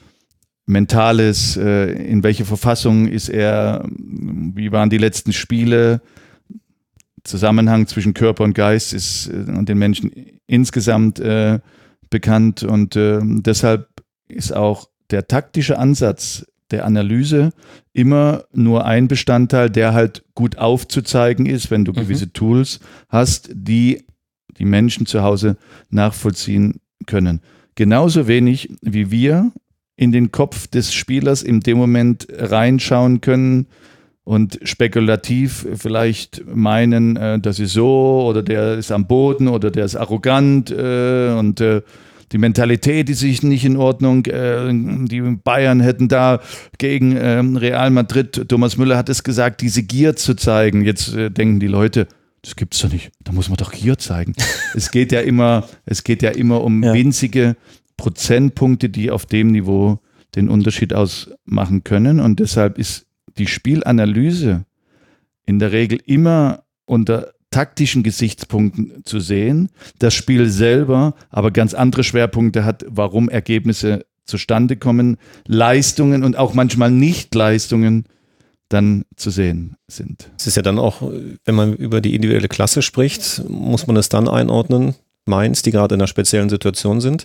Mentales, in welcher Verfassung ist er, wie waren die letzten Spiele, Zusammenhang zwischen Körper und Geist ist den Menschen insgesamt bekannt und deshalb ist auch der taktische Ansatz der Analyse immer nur ein Bestandteil, der halt gut aufzuzeigen ist, wenn du gewisse Tools hast, die die Menschen zu Hause nachvollziehen können. Genauso wenig wie wir in den Kopf des Spielers in dem Moment reinschauen können und spekulativ vielleicht meinen, das ist so oder der ist am Boden oder der ist arrogant und die Mentalität ist sich nicht in Ordnung. Die Bayern hätten da gegen Real Madrid, Thomas Müller hat es gesagt, diese Gier zu zeigen. Jetzt denken die Leute, das gibt's doch nicht. Da muss man doch Gier zeigen. Es geht ja immer um winzige Prozentpunkte, die auf dem Niveau den Unterschied ausmachen können. Und deshalb ist die Spielanalyse in der Regel immer unter taktischen Gesichtspunkten zu sehen, das Spiel selber aber ganz andere Schwerpunkte hat, warum Ergebnisse zustande kommen, Leistungen und auch manchmal Nicht-Leistungen dann zu sehen sind. Es ist ja dann auch, wenn man über die individuelle Klasse spricht, muss man es dann einordnen, Mainz, die gerade in einer speziellen Situation sind.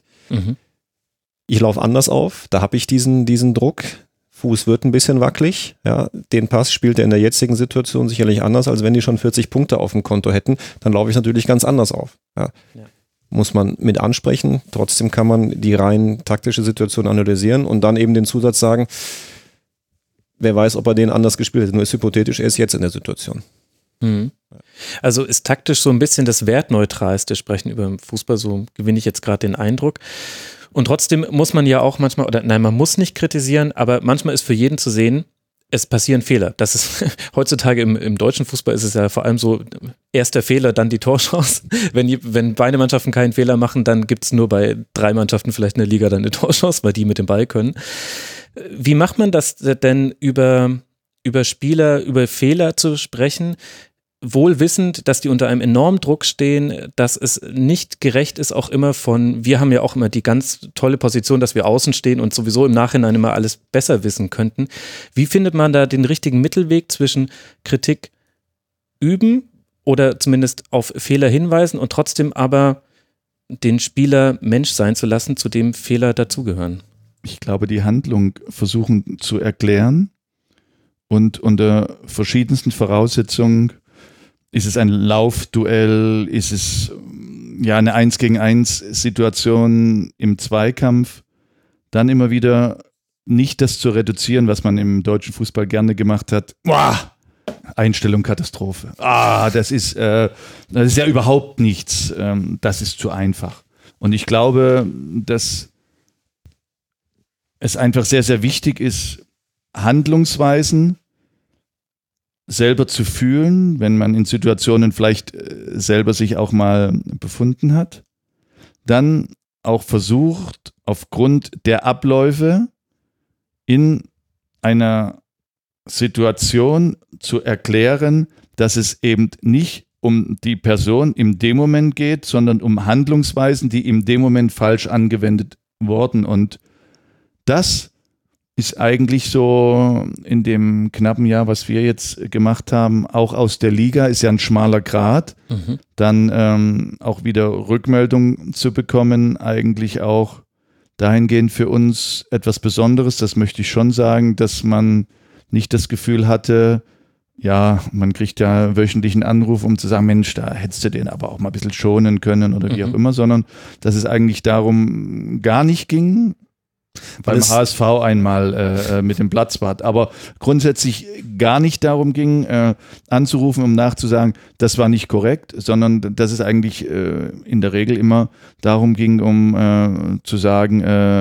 Ich laufe anders auf, da habe ich diesen Druck. Fuß wird ein bisschen wackelig, ja, den Pass spielt er in der jetzigen Situation sicherlich anders, als wenn die schon 40 Punkte auf dem Konto hätten, dann laufe ich natürlich ganz anders auf. Ja. Muss man mit ansprechen, trotzdem kann man die rein taktische Situation analysieren und dann eben den Zusatz sagen, wer weiß, ob er den anders gespielt hätte, nur ist hypothetisch, er ist jetzt in der Situation. Also ist taktisch so ein bisschen das Wertneutralste Sprechen über Fußball, so gewinne ich jetzt gerade den Eindruck. Und trotzdem muss man ja auch manchmal, man muss nicht kritisieren, aber manchmal ist für jeden zu sehen, es passieren Fehler. Das ist heutzutage im deutschen Fußball ist es ja vor allem so, erster Fehler, dann die Torchance. Wenn beide Mannschaften keinen Fehler machen, dann gibt es nur bei 3 Mannschaften vielleicht in der Liga dann eine Torchance, weil die mit dem Ball können. Wie macht man das denn über Spieler, über Fehler zu sprechen? Wohl wissend, dass die unter einem enormen Druck stehen, dass es nicht gerecht ist, auch immer wir haben ja auch immer die ganz tolle Position, dass wir außen stehen und sowieso im Nachhinein immer alles besser wissen könnten. Wie findet man da den richtigen Mittelweg zwischen Kritik üben oder zumindest auf Fehler hinweisen und trotzdem aber den Spieler Mensch sein zu lassen, zu dem Fehler dazugehören? Ich glaube, die Handlung versuchen zu erklären und unter verschiedensten Voraussetzungen. Ist es ein Laufduell? Ist es eine 1-gegen-1 Situation im Zweikampf? Dann immer wieder nicht das zu reduzieren, was man im deutschen Fußball gerne gemacht hat. Boah, Einstellung Katastrophe. Das ist ja überhaupt nichts. Das ist zu einfach. Und ich glaube, dass es einfach sehr, sehr wichtig ist, Handlungsweisen selber zu fühlen, wenn man in Situationen vielleicht selber sich auch mal befunden hat, dann auch versucht, aufgrund der Abläufe in einer Situation zu erklären, dass es eben nicht um die Person in dem Moment geht, sondern um Handlungsweisen, die in dem Moment falsch angewendet wurden. Und das ist eigentlich so in dem knappen Jahr, was wir jetzt gemacht haben, auch aus der Liga, ist ja ein schmaler Grat, dann auch wieder Rückmeldung zu bekommen, eigentlich auch dahingehend für uns etwas Besonderes, das möchte ich schon sagen, dass man nicht das Gefühl hatte, ja, man kriegt ja wöchentlich einen Anruf, um zu sagen, Mensch, da hättest du den aber auch mal ein bisschen schonen können oder wie auch immer, sondern dass es eigentlich darum gar nicht ging, beim HSV einmal mit dem Platzwart, aber grundsätzlich gar nicht darum ging, anzurufen, um nachzusagen, das war nicht korrekt, sondern dass es eigentlich in der Regel immer darum ging, um zu sagen,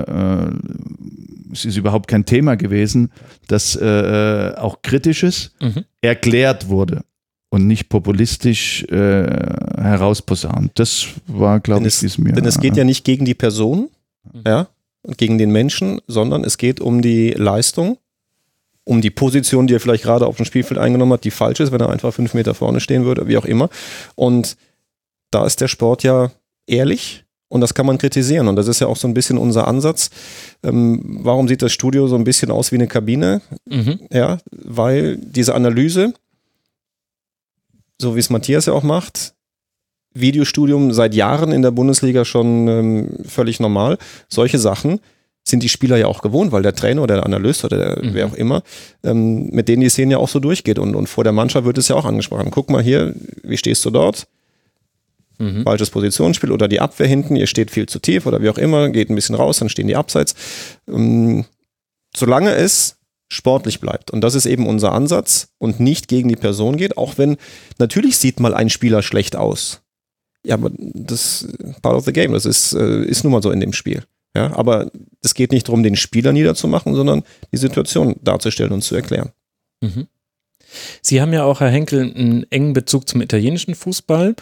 es ist überhaupt kein Thema gewesen, dass auch Kritisches erklärt wurde und nicht populistisch herausposaunt. Das war, glaube ich, wie es mir. Denn es geht ja nicht gegen die Person, ja, gegen den Menschen, sondern es geht um die Leistung, um die Position, die er vielleicht gerade auf dem Spielfeld eingenommen hat, die falsch ist, wenn er einfach 5 Meter vorne stehen würde, wie auch immer. Und da ist der Sport ja ehrlich und das kann man kritisieren. Und das ist ja auch so ein bisschen unser Ansatz. Warum sieht das Studio so ein bisschen aus wie eine Kabine? Ja, weil diese Analyse, so wie es Matthias ja auch macht, Videostudium seit Jahren in der Bundesliga schon völlig normal. Solche Sachen sind die Spieler ja auch gewohnt, weil der Trainer oder der Analyst oder wer auch immer mit denen die Szene ja auch so durchgeht. Und vor der Mannschaft wird es ja auch angesprochen. Guck mal hier, wie stehst du dort? Falsches Positionsspiel oder die Abwehr hinten, ihr steht viel zu tief oder wie auch immer, geht ein bisschen raus, dann stehen die abseits. Solange es sportlich bleibt. Und das ist eben unser Ansatz und nicht gegen die Person geht, auch wenn natürlich sieht mal ein Spieler schlecht aus. Ja, aber das ist part of the game, das ist nun mal so in dem Spiel. Ja, aber es geht nicht darum, den Spieler niederzumachen, sondern die Situation darzustellen und zu erklären. Sie haben ja auch, Herr Henkel, einen engen Bezug zum italienischen Fußball.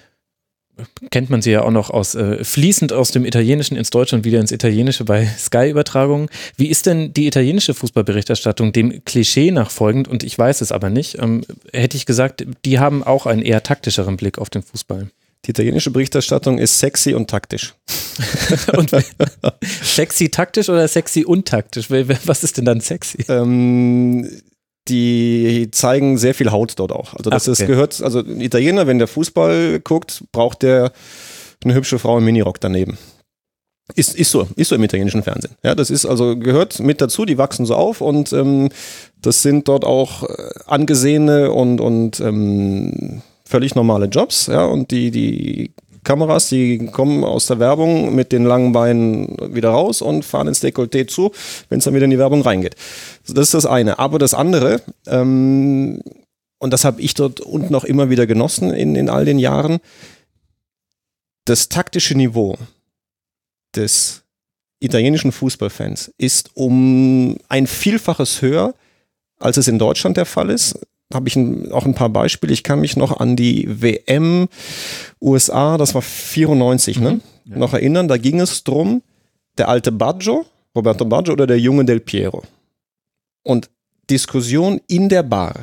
Kennt man sie ja auch noch fließend aus dem Italienischen ins Deutsche und wieder ins Italienische bei Sky-Übertragungen. Wie ist denn die italienische Fußballberichterstattung dem Klischee nachfolgend? Und ich weiß es aber nicht. Hätte ich gesagt, die haben auch einen eher taktischeren Blick auf den Fußball. Die italienische Berichterstattung ist sexy und taktisch. Und sexy taktisch oder sexy untaktisch? Was ist denn dann sexy? Die zeigen sehr viel Haut dort auch. Also das gehört, also ein Italiener, wenn der Fußball guckt, braucht der eine hübsche Frau im Minirock daneben. Ist so im italienischen Fernsehen. Ja, das ist also gehört mit dazu, die wachsen so auf und das sind dort auch angesehene und völlig normale Jobs, ja, und die Kameras, die kommen aus der Werbung mit den langen Beinen wieder raus und fahren ins Dekolleté zu, wenn es dann wieder in die Werbung reingeht. Das ist das eine. Aber das andere, und das habe ich dort unten auch immer wieder genossen in all den Jahren, das taktische Niveau des italienischen Fußballfans ist um ein Vielfaches höher, als es in Deutschland der Fall ist. Habe ich auch ein paar Beispiele. Ich kann mich noch an die WM USA, das war 94, noch erinnern. Da ging es drum, der alte Baggio, Roberto Baggio oder der junge Del Piero. Und Diskussion in der Bar.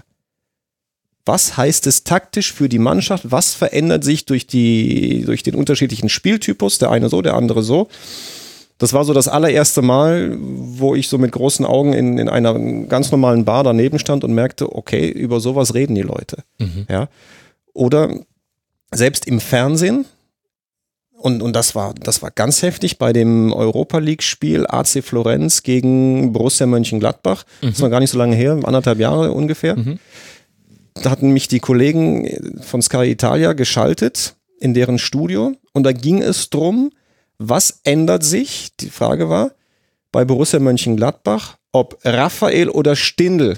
Was heißt es taktisch für die Mannschaft? Was verändert sich durch den unterschiedlichen Spieltypus? Der eine so, der andere so. Das war so das allererste Mal, wo ich so mit großen Augen in einer ganz normalen Bar daneben stand und merkte, okay, über sowas reden die Leute. Ja? Oder selbst im Fernsehen, und das war ganz heftig bei dem Europa-League-Spiel AC Florenz gegen Borussia Mönchengladbach. Das war gar nicht so lange her, 1,5 Jahre ungefähr. Da hatten mich die Kollegen von Sky Italia geschaltet in deren Studio und da ging es drum, was ändert sich, die Frage war, bei Borussia Mönchengladbach, ob Raphael oder Stindl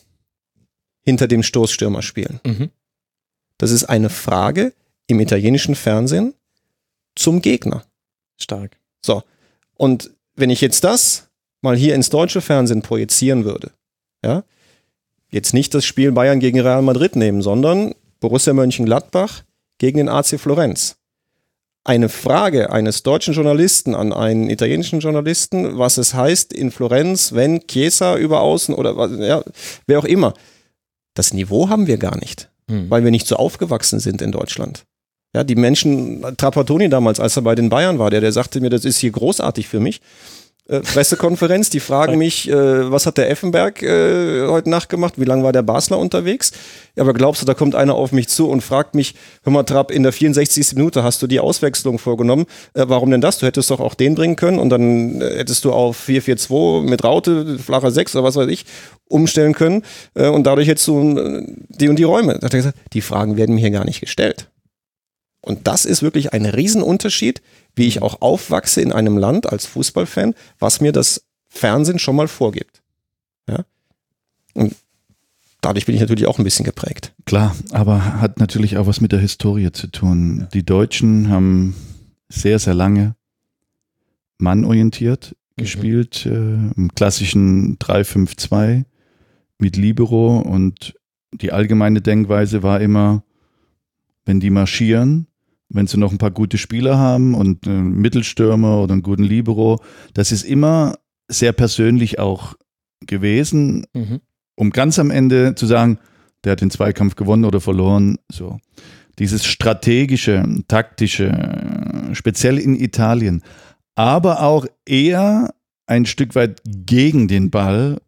hinter dem Stoßstürmer spielen. Das ist eine Frage im italienischen Fernsehen zum Gegner. Stark. So, und wenn ich jetzt das mal hier ins deutsche Fernsehen projizieren würde, ja, jetzt nicht das Spiel Bayern gegen Real Madrid nehmen, sondern Borussia Mönchengladbach gegen den AC Florenz. Eine Frage eines deutschen Journalisten an einen italienischen Journalisten, was es heißt in Florenz, wenn Chiesa über außen oder ja, wer auch immer. Das Niveau haben wir gar nicht, weil wir nicht so aufgewachsen sind in Deutschland. Ja, die Menschen, Trapattoni damals, als er bei den Bayern war, der sagte mir, das ist hier großartig für mich. Pressekonferenz, die fragen mich, was hat der Effenberg heute Nacht gemacht, wie lange war der Basler unterwegs? Ja, aber glaubst du, da kommt einer auf mich zu und fragt mich, hör mal Trapp, in der 64. Minute hast du die Auswechslung vorgenommen, warum denn das? Du hättest doch auch den bringen können und dann hättest du auf 4-4-2 mit Raute, flacher 6 oder was weiß ich, umstellen können und dadurch hättest du die und die Räume. Da hat er gesagt, die Fragen werden mir hier gar nicht gestellt. Und das ist wirklich ein Riesenunterschied, wie ich auch aufwachse in einem Land als Fußballfan, was mir das Fernsehen schon mal vorgibt. Ja? Und dadurch bin ich natürlich auch ein bisschen geprägt. Klar, aber hat natürlich auch was mit der Historie zu tun. Die Deutschen haben sehr, sehr lange mannorientiert gespielt, im klassischen 3-5-2 mit Libero, und die allgemeine Denkweise war immer, wenn die marschieren, wenn sie noch ein paar gute Spieler haben und einen Mittelstürmer oder einen guten Libero, das ist immer sehr persönlich auch gewesen, um ganz am Ende zu sagen, der hat den Zweikampf gewonnen oder verloren. So. Dieses strategische, taktische, speziell in Italien, aber auch eher ein Stück weit gegen den Ball,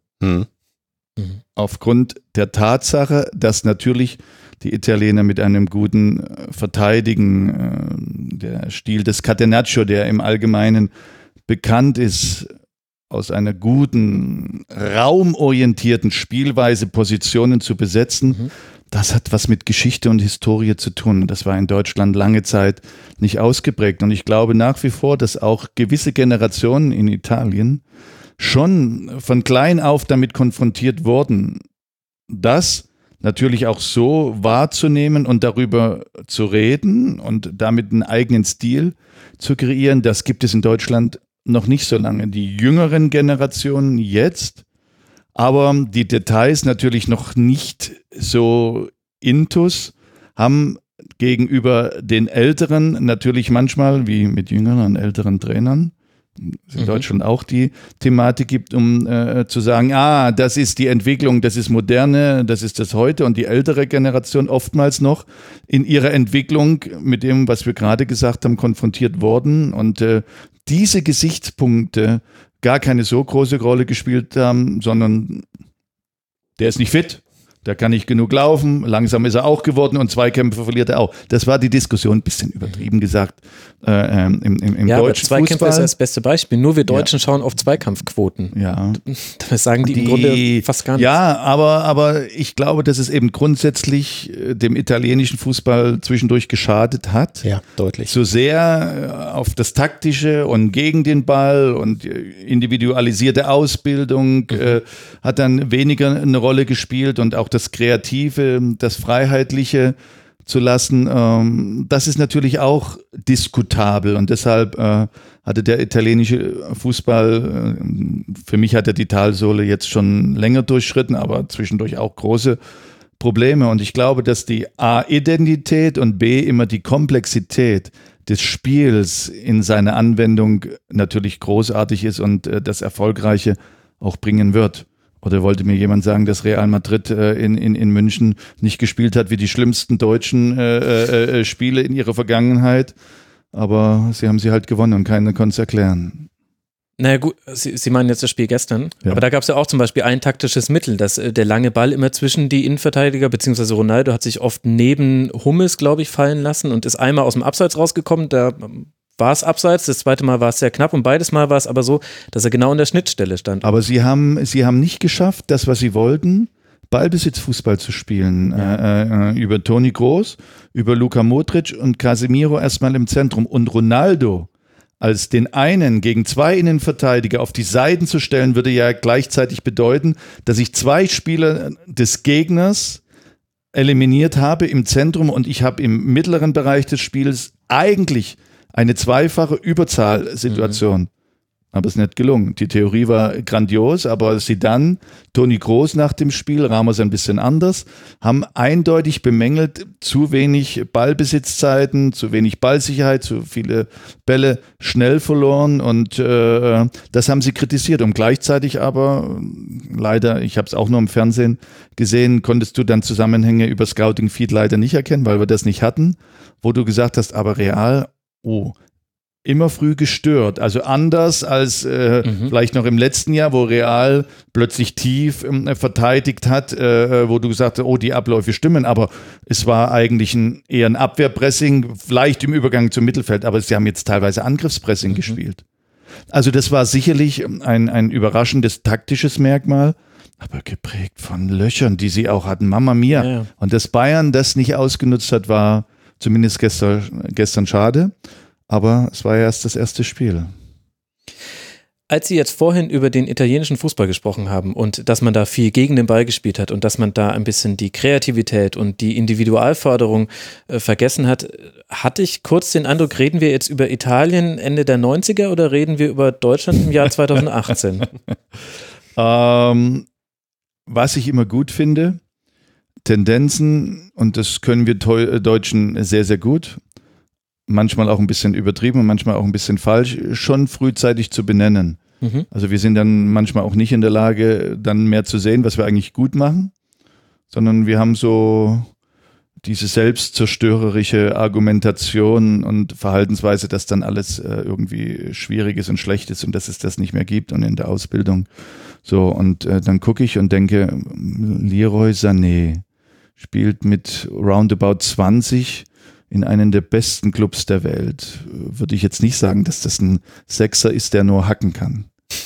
aufgrund der Tatsache, dass natürlich die Italiener mit einem guten Verteidigen, der Stil des Catenaccio, der im Allgemeinen bekannt ist, aus einer guten, raumorientierten Spielweise Positionen zu besetzen, das hat was mit Geschichte und Historie zu tun. Das war in Deutschland lange Zeit nicht ausgeprägt. Und ich glaube nach wie vor, dass auch gewisse Generationen in Italien schon von klein auf damit konfrontiert wurden, das natürlich auch so wahrzunehmen und darüber zu reden und damit einen eigenen Stil zu kreieren. Das gibt es in Deutschland noch nicht so lange. Die jüngeren Generationen jetzt, aber die Details natürlich noch nicht so intus, haben gegenüber den Älteren natürlich manchmal, wie mit jüngeren und älteren Trainern, in Deutschland auch die Thematik gibt, um zu sagen, das ist die Entwicklung, das ist Moderne, das ist das Heute, und die ältere Generation oftmals noch in ihrer Entwicklung mit dem, was wir gerade gesagt haben, konfrontiert worden, und diese Gesichtspunkte gar keine so große Rolle gespielt haben, sondern der ist nicht fit, der kann nicht genug laufen, langsam ist er auch geworden und Zweikämpfe verliert er auch. Das war die Diskussion, ein bisschen übertrieben gesagt, im deutschen Zweikämpfe Fußball. ist das beste Beispiel. Nur wir Deutschen schauen auf Zweikampfquoten. Ja. Das sagen die im Grunde fast gar nicht. Ja, aber ich glaube, dass es eben grundsätzlich dem italienischen Fußball zwischendurch geschadet hat. Ja, deutlich. So sehr auf das Taktische und gegen den Ball und individualisierte Ausbildung hat dann weniger eine Rolle gespielt, und auch das Kreative, das Freiheitliche zu lassen, das ist natürlich auch diskutabel, und deshalb hatte der italienische Fußball, für mich hat er die Talsohle jetzt schon länger durchschritten, aber zwischendurch auch große Probleme, und ich glaube, dass die A, Identität, und B, immer die Komplexität des Spiels in seiner Anwendung natürlich großartig ist und das Erfolgreiche auch bringen wird. Oder wollte mir jemand sagen, dass Real Madrid in München nicht gespielt hat wie die schlimmsten deutschen Spiele in ihrer Vergangenheit? Aber sie haben sie halt gewonnen und keiner konnte es erklären. Naja gut, Sie meinen jetzt das Spiel gestern, ja. Aber da gab es ja auch zum Beispiel ein taktisches Mittel, dass der lange Ball immer zwischen die Innenverteidiger, beziehungsweise Ronaldo hat sich oft neben Hummels, glaube ich, fallen lassen und ist einmal aus dem Abseits rausgekommen, da war es abseits, das zweite Mal war es sehr knapp und beides Mal war es aber so, dass er genau an der Schnittstelle stand. Aber sie haben nicht geschafft, das, was sie wollten, Ballbesitzfußball zu spielen. Ja. Über Toni Kroos, über Luka Modric und Casemiro erstmal im Zentrum. Und Ronaldo als den einen gegen zwei Innenverteidiger auf die Seiten zu stellen, würde ja gleichzeitig bedeuten, dass ich zwei Spieler des Gegners eliminiert habe im Zentrum, und ich habe im mittleren Bereich des Spiels eigentlich eine zweifache Überzahlsituation. Aber es ist nicht gelungen. Die Theorie war grandios, aber sie dann, Toni Kroos nach dem Spiel, Ramos ein bisschen anders, haben eindeutig bemängelt, zu wenig Ballbesitzzeiten, zu wenig Ballsicherheit, zu viele Bälle schnell verloren, und das haben sie kritisiert. Und gleichzeitig aber, leider, ich habe es auch nur im Fernsehen gesehen, konntest du dann Zusammenhänge über Scouting Feed leider nicht erkennen, weil wir das nicht hatten, wo du gesagt hast, aber Real, immer früh gestört. Also anders als vielleicht noch im letzten Jahr, wo Real plötzlich tief verteidigt hat, wo du gesagt hast, oh, die Abläufe stimmen, aber es war eigentlich eher ein Abwehrpressing, vielleicht im Übergang zum Mittelfeld, aber sie haben jetzt teilweise Angriffspressing gespielt. Also das war sicherlich ein überraschendes taktisches Merkmal, aber geprägt von Löchern, die sie auch hatten. Mamma mia. Ja. Und dass Bayern das nicht ausgenutzt hat, war zumindest gestern schade. Aber es war ja erst das erste Spiel. Als Sie jetzt vorhin über den italienischen Fußball gesprochen haben und dass man da viel gegen den Ball gespielt hat und dass man da ein bisschen die Kreativität und die Individualförderung vergessen hat, hatte ich kurz den Eindruck, reden wir jetzt über Italien Ende der 90er oder reden wir über Deutschland im Jahr 2018? Was ich immer gut finde, Tendenzen, und das können wir Deutschen sehr, sehr gut, manchmal auch ein bisschen übertrieben und manchmal auch ein bisschen falsch, schon frühzeitig zu benennen. Also wir sind dann manchmal auch nicht in der Lage, dann mehr zu sehen, was wir eigentlich gut machen, sondern wir haben so diese selbstzerstörerische Argumentation und Verhaltensweise, dass dann alles irgendwie schwierig ist und schlecht ist und dass es das nicht mehr gibt und in der Ausbildung. So, und dann gucke ich und denke, Leroy Sané spielt mit roundabout 20 in einem der besten Clubs der Welt. Würde ich jetzt nicht sagen, dass das ein Sechser ist, der nur hacken kann.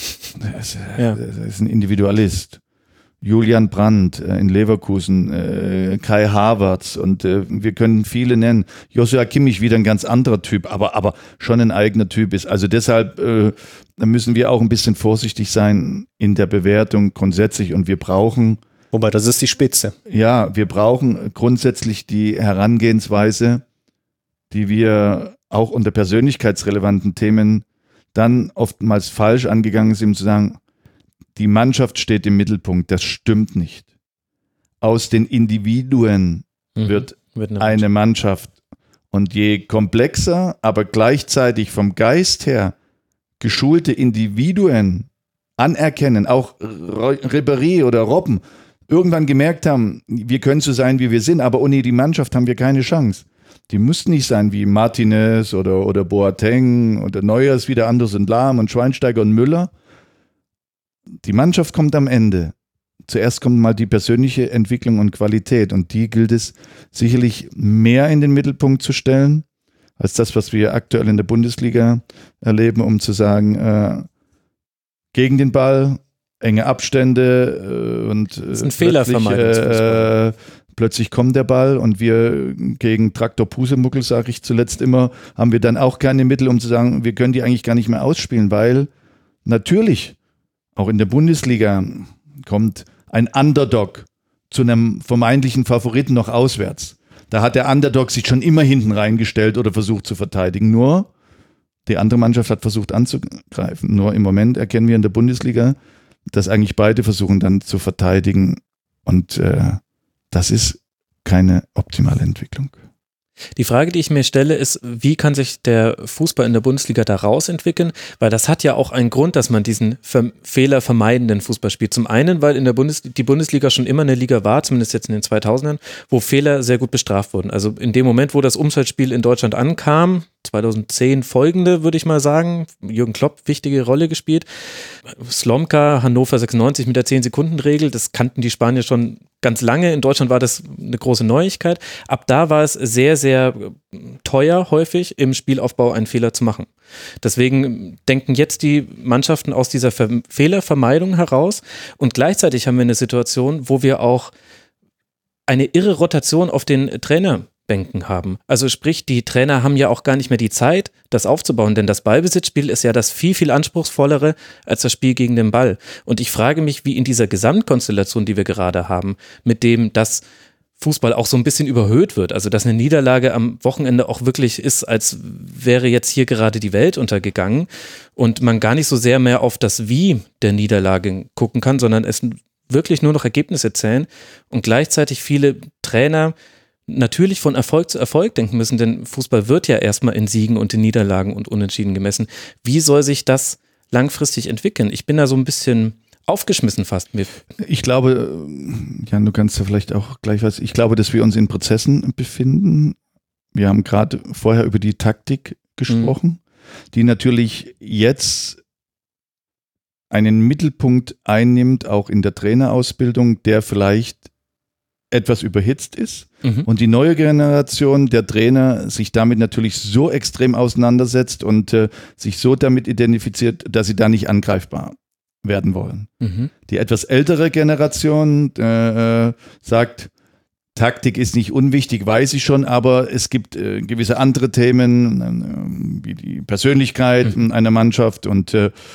Der ist ein Individualist. Julian Brandt in Leverkusen, Kai Havertz und wir können viele nennen. Joshua Kimmich wieder ein ganz anderer Typ, aber schon ein eigener Typ ist. Also deshalb müssen wir auch ein bisschen vorsichtig sein in der Bewertung grundsätzlich und wir brauchen... Wobei, das ist die Spitze. Ja, wir brauchen grundsätzlich die Herangehensweise, die wir auch unter persönlichkeitsrelevanten Themen dann oftmals falsch angegangen sind, zu sagen, die Mannschaft steht im Mittelpunkt. Das stimmt nicht. Aus den Individuen wird eine Mannschaft. Und je komplexer, aber gleichzeitig vom Geist her geschulte Individuen anerkennen, auch Ribéry oder Robben, irgendwann gemerkt haben, wir können so sein, wie wir sind, aber ohne die Mannschaft haben wir keine Chance. Die müssten nicht sein wie Martinez oder Boateng oder Neuer ist wieder anders und Lahm und Schweinsteiger und Müller. Die Mannschaft kommt am Ende. Zuerst kommt mal die persönliche Entwicklung und Qualität und die gilt es sicherlich mehr in den Mittelpunkt zu stellen, als das, was wir aktuell in der Bundesliga erleben, um zu sagen, gegen den Ball, enge Abstände und das ist ein Fehlervermeidungsfußball. Plötzlich kommt der Ball und wir gegen Traktor Pusemuckel, sage ich zuletzt immer, haben wir dann auch keine Mittel, um zu sagen, wir können die eigentlich gar nicht mehr ausspielen, weil natürlich auch in der Bundesliga kommt ein Underdog zu einem vermeintlichen Favoriten noch auswärts. Da hat der Underdog sich schon immer hinten reingestellt oder versucht zu verteidigen. Nur die andere Mannschaft hat versucht anzugreifen. Nur im Moment erkennen wir in der Bundesliga, dass eigentlich beide versuchen dann zu verteidigen und das ist keine optimale Entwicklung. Die Frage, die ich mir stelle, ist, wie kann sich der Fußball in der Bundesliga da rausentwickeln? Weil das hat ja auch einen Grund, dass man diesen fehlervermeidenden Fußball spielt. Zum einen, weil in der die Bundesliga schon immer eine Liga war, zumindest jetzt in den 2000ern, wo Fehler sehr gut bestraft wurden. Also in dem Moment, wo das Umschaltspiel in Deutschland ankam, 2010 folgende, würde ich mal sagen, Jürgen Klopp, wichtige Rolle gespielt. Slomka, Hannover 96 mit der 10-Sekunden-Regel, das kannten die Spanier schon ganz lange. In Deutschland war das eine große Neuigkeit. Ab da war es sehr, sehr teuer, häufig im Spielaufbau einen Fehler zu machen. Deswegen denken jetzt die Mannschaften aus dieser Fehlervermeidung heraus und gleichzeitig haben wir eine Situation, wo wir auch eine irre Rotation auf den Trainerbänken haben. Also sprich, die Trainer haben ja auch gar nicht mehr die Zeit, das aufzubauen, denn das Ballbesitzspiel ist ja das viel, viel anspruchsvollere als das Spiel gegen den Ball. Und ich frage mich, wie in dieser Gesamtkonstellation, die wir gerade haben, mit dem, dass Fußball auch so ein bisschen überhöht wird, also dass eine Niederlage am Wochenende auch wirklich ist, als wäre jetzt hier gerade die Welt untergegangen und man gar nicht so sehr mehr auf das Wie der Niederlage gucken kann, sondern es wirklich nur noch Ergebnisse zählen und gleichzeitig viele Trainer natürlich von Erfolg zu Erfolg denken müssen, denn Fußball wird ja erstmal in Siegen und in Niederlagen und Unentschieden gemessen. Wie soll sich das langfristig entwickeln? Ich bin da so ein bisschen aufgeschmissen fast. Ich glaube, Jan, du kannst ja vielleicht auch gleich was, ich glaube, dass wir uns in Prozessen befinden. Wir haben gerade vorher über die Taktik gesprochen. die natürlich jetzt einen Mittelpunkt einnimmt, auch in der Trainerausbildung, der vielleicht etwas überhitzt ist. Und die neue Generation der Trainer sich damit natürlich so extrem auseinandersetzt und sich so damit identifiziert, dass sie da nicht angreifbar werden wollen. Die etwas ältere Generation sagt, Taktik ist nicht unwichtig, weiß ich schon, aber es gibt gewisse andere Themen, wie die Persönlichkeit einer Mannschaft und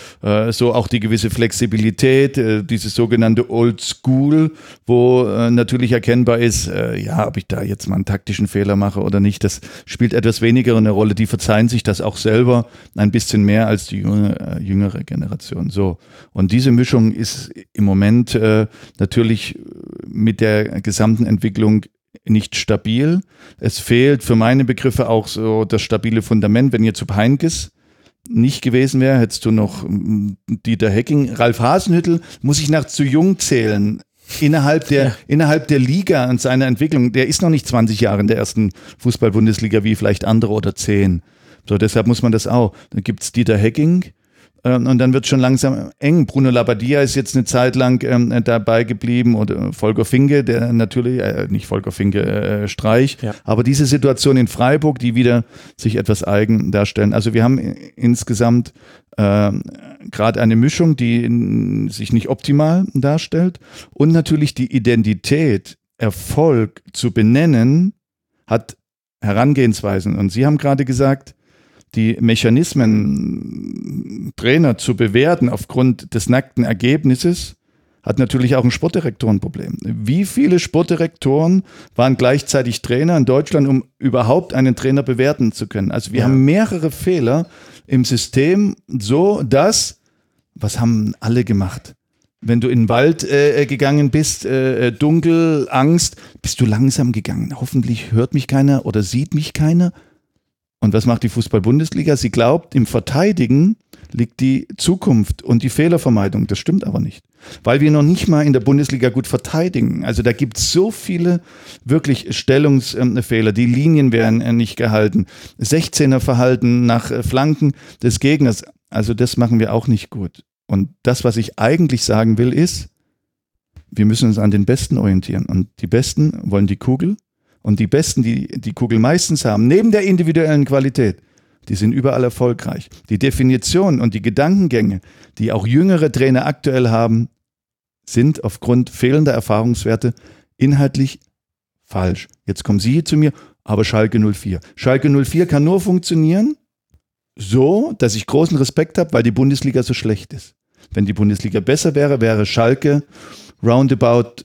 so auch die gewisse Flexibilität, dieses sogenannte Old School, wo natürlich erkennbar ist, ob ich da jetzt mal einen taktischen Fehler mache oder nicht, das spielt etwas weniger eine Rolle. Die verzeihen sich das auch selber ein bisschen mehr als die jüngere Generation. So. Und diese Mischung ist im Moment natürlich mit der gesamten Entwicklung nicht stabil. Es fehlt für meine Begriffe auch so das stabile Fundament. Wenn jetzt Heinkes nicht gewesen wäre, hättest du noch Dieter Hecking. Ralf Hasenhüttl muss ich nach zu jung zählen. Innerhalb der Liga und seiner Entwicklung. Der ist noch nicht 20 Jahre in der ersten Fußball-Bundesliga wie vielleicht andere oder 10. So, deshalb muss man das auch. Dann gibt es Dieter Hecking. Und dann wird es schon langsam eng. Bruno Labbadia ist jetzt eine Zeit lang dabei geblieben oder Volker Finke, der natürlich, nicht Volker Finke, Streich, aber diese Situation in Freiburg, die wieder sich etwas eigen darstellen. Also wir haben insgesamt gerade eine Mischung, die sich nicht optimal darstellt und natürlich die Identität, Erfolg zu benennen, hat Herangehensweisen. Und Sie haben gerade gesagt, die Mechanismen, Trainer zu bewerten aufgrund des nackten Ergebnisses, hat natürlich auch ein Sportdirektorenproblem. Wie viele Sportdirektoren waren gleichzeitig Trainer in Deutschland, um überhaupt einen Trainer bewerten zu können? Also wir haben mehrere Fehler im System, so dass, was haben alle gemacht? Wenn du in den Wald gegangen bist, dunkel, Angst, bist du langsam gegangen. Hoffentlich hört mich keiner oder sieht mich keiner. Und was macht die Fußball-Bundesliga? Sie glaubt, im Verteidigen liegt die Zukunft und die Fehlervermeidung. Das stimmt aber nicht, weil wir noch nicht mal in der Bundesliga gut verteidigen. Also da gibt es so viele wirklich Stellungsfehler. Die Linien werden nicht gehalten. 16er-Verhalten nach Flanken des Gegners. Also das machen wir auch nicht gut. Und das, was ich eigentlich sagen will, ist, wir müssen uns an den Besten orientieren. Und die Besten wollen die Kugel. Und die Besten, die die Kugel meistens haben, neben der individuellen Qualität, die sind überall erfolgreich. Die Definition und die Gedankengänge, die auch jüngere Trainer aktuell haben, sind aufgrund fehlender Erfahrungswerte inhaltlich falsch. Jetzt kommen Sie zu mir, aber Schalke 04. Schalke 04 kann nur funktionieren so, dass ich großen Respekt habe, weil die Bundesliga so schlecht ist. Wenn die Bundesliga besser wäre, wäre Schalke roundabout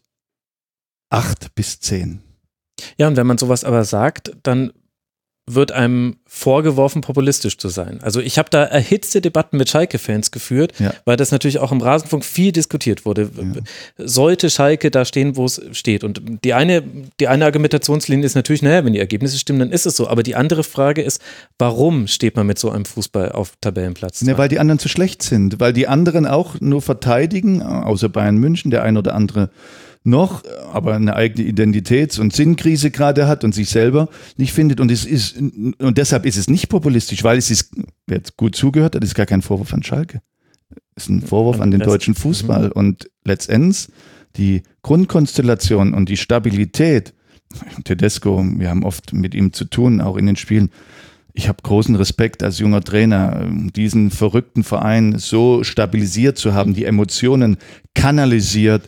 8 bis 10. Ja, und wenn man sowas aber sagt, dann wird einem vorgeworfen, populistisch zu sein. Also ich habe da erhitzte Debatten mit Schalke-Fans geführt, weil das natürlich auch im Rasenfunk viel diskutiert wurde. Sollte Schalke da stehen, wo es steht? Und die eine Argumentationslinie ist natürlich, naja, wenn die Ergebnisse stimmen, dann ist es so. Aber die andere Frage ist, warum steht man mit so einem Fußball auf Tabellenplatz? Ne, weil die anderen zu schlecht sind, weil die anderen auch nur verteidigen, außer Bayern München, der ein oder andere noch, aber eine eigene Identitäts- und Sinnkrise gerade hat und sich selber nicht findet. Und deshalb ist es nicht populistisch, weil es ist, wer jetzt gut zugehört hat, ist gar kein Vorwurf an Schalke. Es ist ein Vorwurf an den deutschen Fußball. Und letztendlich die Grundkonstellation und die Stabilität, Tedesco, wir haben oft mit ihm zu tun, auch in den Spielen. Ich habe großen Respekt als junger Trainer, diesen verrückten Verein so stabilisiert zu haben, die Emotionen kanalisiert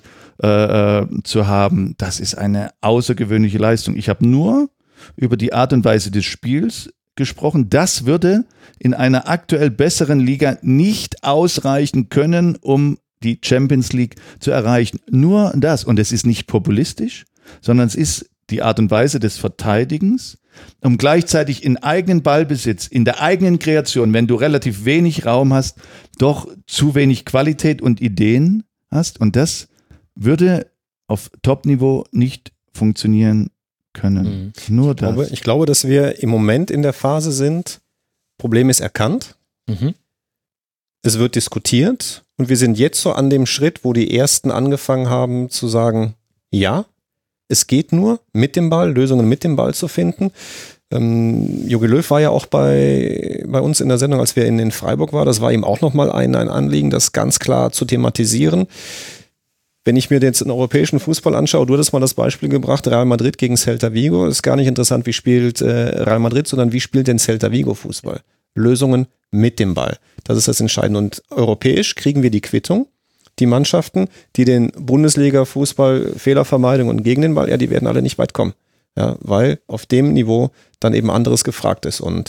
zu haben, das ist eine außergewöhnliche Leistung. Ich habe nur über die Art und Weise des Spiels gesprochen. Das würde in einer aktuell besseren Liga nicht ausreichen können, um die Champions League zu erreichen. Nur das. Und es ist nicht populistisch, sondern es ist die Art und Weise des Verteidigens, um gleichzeitig in eigenen Ballbesitz, in der eigenen Kreation, wenn du relativ wenig Raum hast, doch zu wenig Qualität und Ideen hast. Und das würde auf Top-Niveau nicht funktionieren können. Nur das. Ich glaube, dass wir im Moment in der Phase sind, Problem ist erkannt, es wird diskutiert und wir sind jetzt so an dem Schritt, wo die Ersten angefangen haben zu sagen, ja, es geht nur mit dem Ball, Lösungen mit dem Ball zu finden. Jogi Löw war ja auch bei uns in der Sendung, als wir in Freiburg waren. Das war ihm auch nochmal ein Anliegen, das ganz klar zu thematisieren. Wenn ich mir jetzt den europäischen Fußball anschaue, du hattest mal das Beispiel gebracht, Real Madrid gegen Celta Vigo, ist gar nicht interessant, wie spielt Real Madrid, sondern wie spielt denn Celta Vigo Fußball? Lösungen mit dem Ball. Das ist das Entscheidende. Und europäisch kriegen wir die Quittung. Die Mannschaften, die den Bundesliga-Fußball Fehlervermeidung und gegen den Ball, ja, die werden alle nicht weit kommen. Ja, weil auf dem Niveau dann eben anderes gefragt ist. Und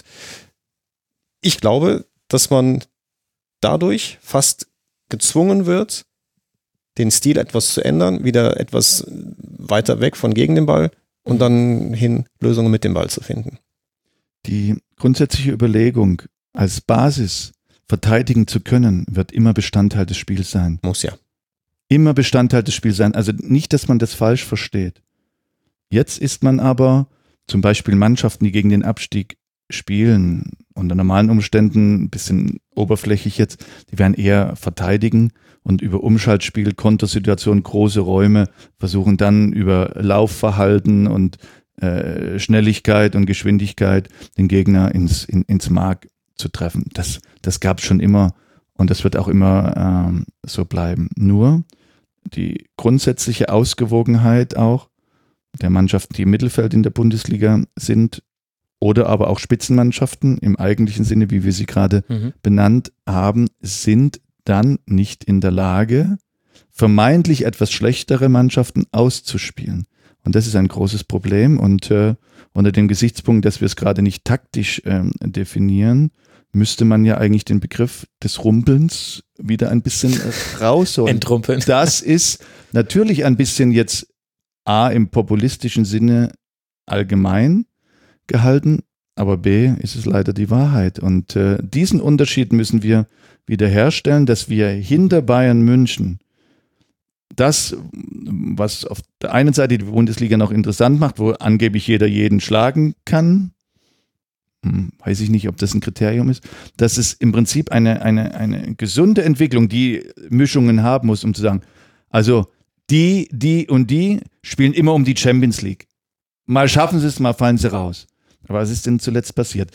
ich glaube, dass man dadurch fast gezwungen wird, den Stil etwas zu ändern, wieder etwas weiter weg von gegen den Ball und dann hin Lösungen mit dem Ball zu finden. Die grundsätzliche Überlegung, als Basis verteidigen zu können, wird immer Bestandteil des Spiels sein. Muss ja. Immer Bestandteil des Spiels sein. Also nicht, dass man das falsch versteht. Jetzt ist man aber zum Beispiel Mannschaften, die gegen den Abstieg spielen, unter normalen Umständen ein bisschen oberflächlich jetzt, die werden eher verteidigen und über Umschaltspiel, Kontersituationen, große Räume versuchen dann über Laufverhalten und Schnelligkeit und Geschwindigkeit den Gegner ins Mark zu treffen. Das gab es schon immer und das wird auch immer so bleiben. Nur die grundsätzliche Ausgewogenheit auch der Mannschaften, die im Mittelfeld in der Bundesliga sind, oder aber auch Spitzenmannschaften im eigentlichen Sinne, wie wir sie gerade benannt haben, sind dann nicht in der Lage, vermeintlich etwas schlechtere Mannschaften auszuspielen. Und das ist ein großes Problem. Und unter dem Gesichtspunkt, dass wir es gerade nicht taktisch definieren, müsste man ja eigentlich den Begriff des Rumpelns wieder ein bisschen rausholen. Entrumpeln. Das ist natürlich ein bisschen jetzt A, im populistischen Sinne allgemein gehalten, aber B, ist es leider die Wahrheit. Und diesen Unterschied müssen wir wieder herstellen, dass wir hinter Bayern München das, was auf der einen Seite die Bundesliga noch interessant macht, wo angeblich jeder jeden schlagen kann, weiß ich nicht, ob das ein Kriterium ist, dass es im Prinzip eine gesunde Entwicklung, die Mischungen haben muss, um zu sagen, also die und die spielen immer um die Champions League. Mal schaffen sie es, mal fallen sie raus. Aber was ist denn zuletzt passiert?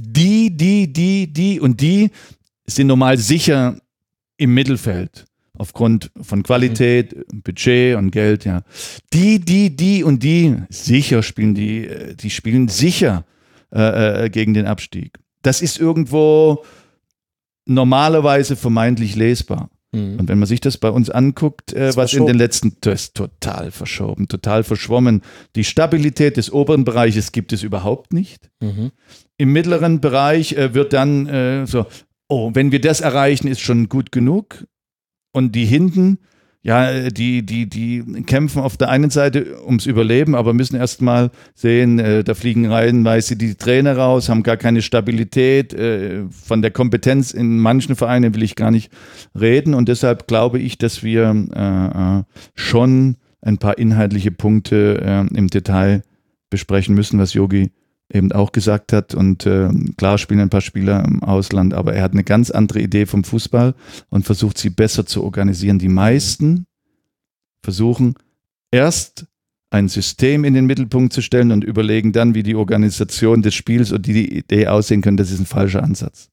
Die und die sind normal sicher im Mittelfeld. Aufgrund von Qualität, Budget und Geld, ja. Die und die sicher spielen, die spielen sicher gegen den Abstieg. Das ist irgendwo normalerweise vermeintlich lesbar. Und wenn man sich das bei uns anguckt, was in den letzten, das ist total verschoben, total verschwommen. Die Stabilität des oberen Bereiches gibt es überhaupt nicht. Im mittleren Bereich wird dann wenn wir das erreichen, ist schon gut genug. Und die hinten, ja, die kämpfen auf der einen Seite ums Überleben, aber müssen erst mal sehen, da fliegen reihenweise die Trainer raus, haben gar keine Stabilität. Von der Kompetenz in manchen Vereinen will ich gar nicht reden. Und deshalb glaube ich, dass wir schon ein paar inhaltliche Punkte im Detail besprechen müssen, was Jogi eben auch gesagt hat. Und klar spielen ein paar Spieler im Ausland, aber er hat eine ganz andere Idee vom Fußball und versucht, sie besser zu organisieren. Die meisten versuchen erst ein System in den Mittelpunkt zu stellen und überlegen dann, wie die Organisation des Spiels und die Idee aussehen können. Das ist ein falscher Ansatz.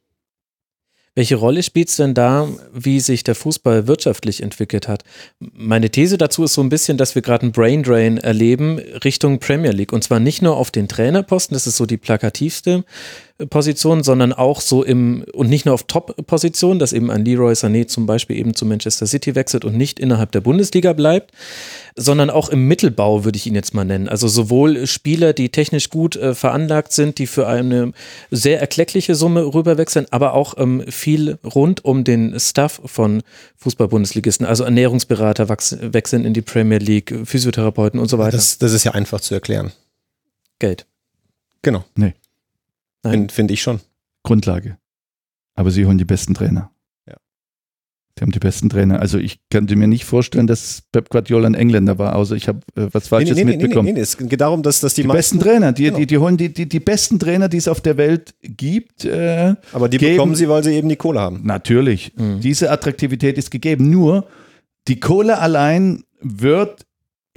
Welche Rolle spielt es denn da, wie sich der Fußball wirtschaftlich entwickelt hat? Meine These dazu ist so ein bisschen, dass wir gerade einen Braindrain erleben Richtung Premier League. Und zwar nicht nur auf den Trainerposten, das ist so die plakativste Position, sondern auch so und nicht nur auf Top-Positionen, dass eben ein Leroy Sané zum Beispiel eben zu Manchester City wechselt und nicht innerhalb der Bundesliga bleibt, sondern auch im Mittelbau, würde ich ihn jetzt mal nennen. Also sowohl Spieler, die technisch gut veranlagt sind, die für eine sehr erkleckliche Summe rüberwechseln, aber auch viel rund um den Staff von Fußball-Bundesligisten, also Ernährungsberater wechseln in die Premier League, Physiotherapeuten und so weiter. Das ist ja einfach zu erklären. Geld. Genau. Nee. Finde ich schon. Grundlage. Aber sie holen die besten Trainer. Ja. Sie haben die besten Trainer. Also ich könnte mir nicht vorstellen, dass Pep Guardiola ein Engländer war, außer ich habe was Falsches mitbekommen. Nee, es geht darum, dass die besten Trainer, die holen die besten Trainer, die es auf der Welt gibt. Aber die bekommen sie, weil sie eben die Kohle haben. Natürlich. Diese Attraktivität ist gegeben. Nur die Kohle allein wird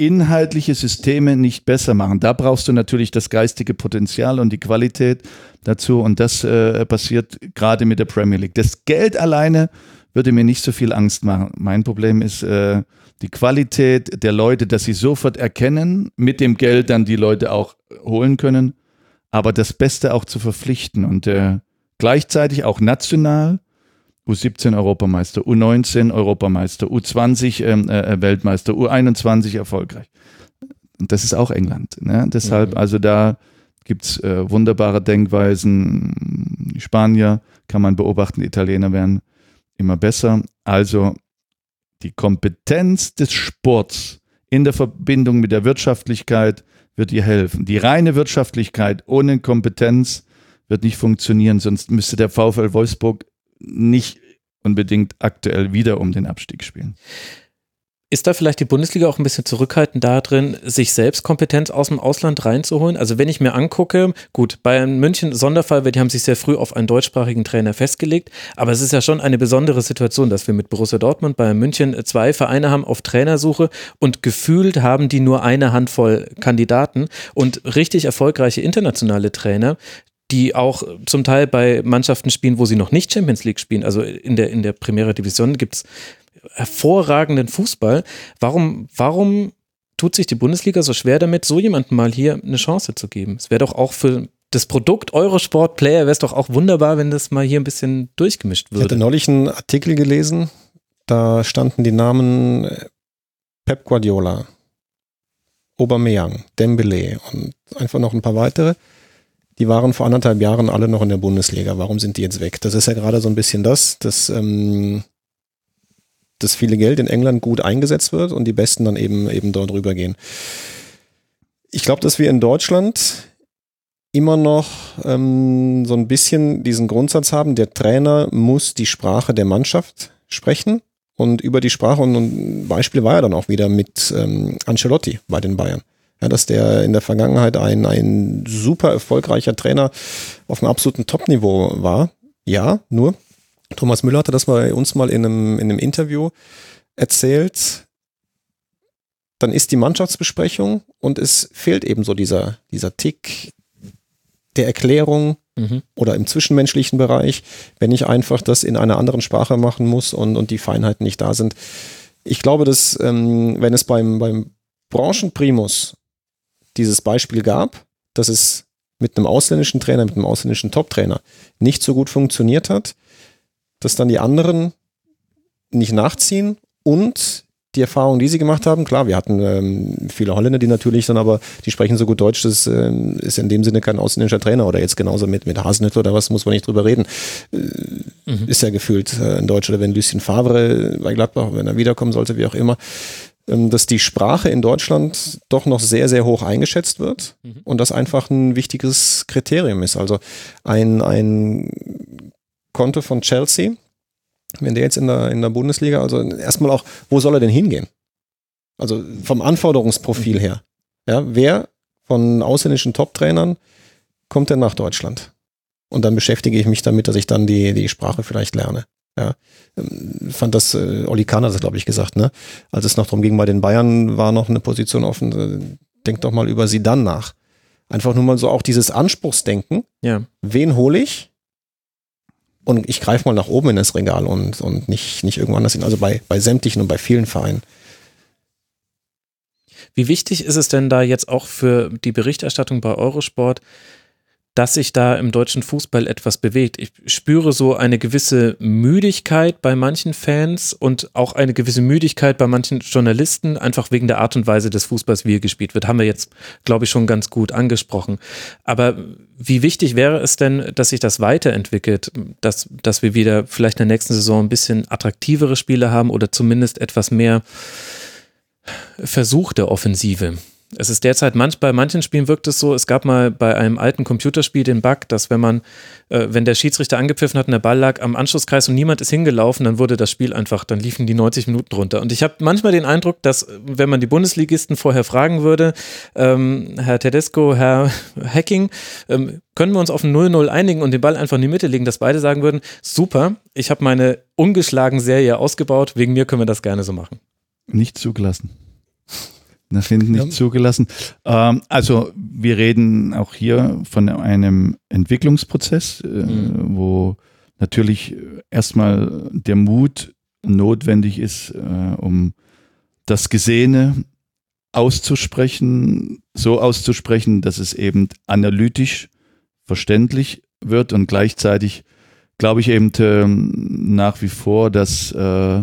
inhaltliche Systeme nicht besser machen. Da brauchst du natürlich das geistige Potenzial und die Qualität dazu und das passiert gerade mit der Premier League. Das Geld alleine würde mir nicht so viel Angst machen. Mein Problem ist die Qualität der Leute, dass sie sofort erkennen, mit dem Geld dann die Leute auch holen können, aber das Beste auch zu verpflichten und gleichzeitig auch national U17 Europameister, U19 Europameister, U20 Weltmeister, U21 erfolgreich. Und das ist auch England. Ne? Deshalb, also da gibt es wunderbare Denkweisen. Die Spanier kann man beobachten, die Italiener werden immer besser. Also die Kompetenz des Sports in der Verbindung mit der Wirtschaftlichkeit wird ihr helfen. Die reine Wirtschaftlichkeit ohne Kompetenz wird nicht funktionieren, sonst müsste der VfL Wolfsburg nicht unbedingt aktuell wieder um den Abstieg spielen. Ist da vielleicht die Bundesliga auch ein bisschen zurückhaltend da drin, sich selbst Kompetenz aus dem Ausland reinzuholen? Also wenn ich mir angucke, gut, Bayern München, Sonderfall, weil die haben sich sehr früh auf einen deutschsprachigen Trainer festgelegt, aber es ist ja schon eine besondere Situation, dass wir mit Borussia Dortmund, Bayern München 2 Vereine haben auf Trainersuche und gefühlt haben die nur eine Handvoll Kandidaten und richtig erfolgreiche internationale Trainer, die auch zum Teil bei Mannschaften spielen, wo sie noch nicht Champions League spielen. Also in der Primera Division gibt es hervorragenden Fußball. Warum tut sich die Bundesliga so schwer damit, so jemandem mal hier eine Chance zu geben? Es wäre doch auch für das Produkt Eurosport Player, wäre es doch auch wunderbar, wenn das mal hier ein bisschen durchgemischt würde. Ich hatte neulich einen Artikel gelesen, da standen die Namen Pep Guardiola, Aubameyang, Dembélé und einfach noch ein paar weitere. Die waren vor 1,5 Jahren alle noch in der Bundesliga. Warum sind die jetzt weg? Das ist ja gerade so ein bisschen dass viele Geld in England gut eingesetzt wird und die Besten dann eben dort rübergehen. Ich glaube, dass wir in Deutschland immer noch so ein bisschen diesen Grundsatz haben, der Trainer muss die Sprache der Mannschaft sprechen und über die Sprache, und ein Beispiel war ja dann auch wieder mit Ancelotti bei den Bayern. Ja, dass der in der Vergangenheit ein super erfolgreicher Trainer auf einem absoluten Top-Niveau war. Ja, nur Thomas Müller hatte das bei uns mal in einem Interview erzählt. Dann ist die Mannschaftsbesprechung und es fehlt eben so dieser Tick der Erklärung oder im zwischenmenschlichen Bereich, wenn ich einfach das in einer anderen Sprache machen muss und die Feinheiten nicht da sind. Ich glaube, dass wenn es beim Branchenprimus dieses Beispiel gab, dass es mit einem ausländischen Trainer, mit einem ausländischen Top-Trainer nicht so gut funktioniert hat, dass dann die anderen nicht nachziehen und die Erfahrung, die sie gemacht haben, klar, wir hatten viele Holländer, die natürlich dann aber, die sprechen so gut Deutsch, das ist in dem Sinne kein ausländischer Trainer oder jetzt genauso mit Hasenhüttl oder was, muss man nicht drüber reden. Ist ja gefühlt ein Deutscher, oder wenn Lucien Favre bei Gladbach, wenn er wiederkommen sollte, wie auch immer, dass die Sprache in Deutschland doch noch sehr, sehr hoch eingeschätzt wird und das einfach ein wichtiges Kriterium ist. Also ein Konto von Chelsea, wenn der jetzt in der Bundesliga, also erstmal auch, wo soll er denn hingehen? Also vom Anforderungsprofil her. Ja, wer von ausländischen Top-Trainern kommt denn nach Deutschland? Und dann beschäftige ich mich damit, dass ich dann die Sprache vielleicht lerne. Ja, fand das, Oli Kahn hat das, glaube ich, gesagt, ne? Als es noch darum ging, bei den Bayern war noch eine Position offen, denk doch mal über Zidane nach. Einfach nur mal so auch dieses Anspruchsdenken. Ja. Wen hole ich? Und ich greife mal nach oben in das Regal und nicht irgendwo anders hin. Also bei sämtlichen und bei vielen Vereinen. Wie wichtig ist es denn da jetzt auch für die Berichterstattung bei Eurosport, dass sich da im deutschen Fußball etwas bewegt? Ich spüre so eine gewisse Müdigkeit bei manchen Fans und auch eine gewisse Müdigkeit bei manchen Journalisten, einfach wegen der Art und Weise des Fußballs, wie er gespielt wird. Haben wir jetzt, glaube ich, schon ganz gut angesprochen. Aber wie wichtig wäre es denn, dass sich das weiterentwickelt, dass wir wieder vielleicht in der nächsten Saison ein bisschen attraktivere Spiele haben oder zumindest etwas mehr Versuch der Offensive? Es ist derzeit bei manchen Spielen wirkt es so, es gab mal bei einem alten Computerspiel den Bug, dass wenn der Schiedsrichter angepfiffen hat und der Ball lag am Anschlusskreis und niemand ist hingelaufen, dann wurde das Spiel einfach, dann liefen die 90 Minuten runter. Und ich habe manchmal den Eindruck, dass wenn man die Bundesligisten vorher fragen würde, Herr Tedesco, Herr Hacking, können wir uns auf ein 0-0 einigen und den Ball einfach in die Mitte legen, dass beide sagen würden, super, ich habe meine ungeschlagen Serie ausgebaut, wegen mir können wir das gerne so machen. Nicht zugelassen. Nach hinten nicht zugelassen. Also wir reden auch hier von einem Entwicklungsprozess, wo natürlich erstmal der Mut notwendig ist, um das Gesehene auszusprechen, so auszusprechen, dass es eben analytisch verständlich wird und gleichzeitig glaube ich eben nach wie vor, dass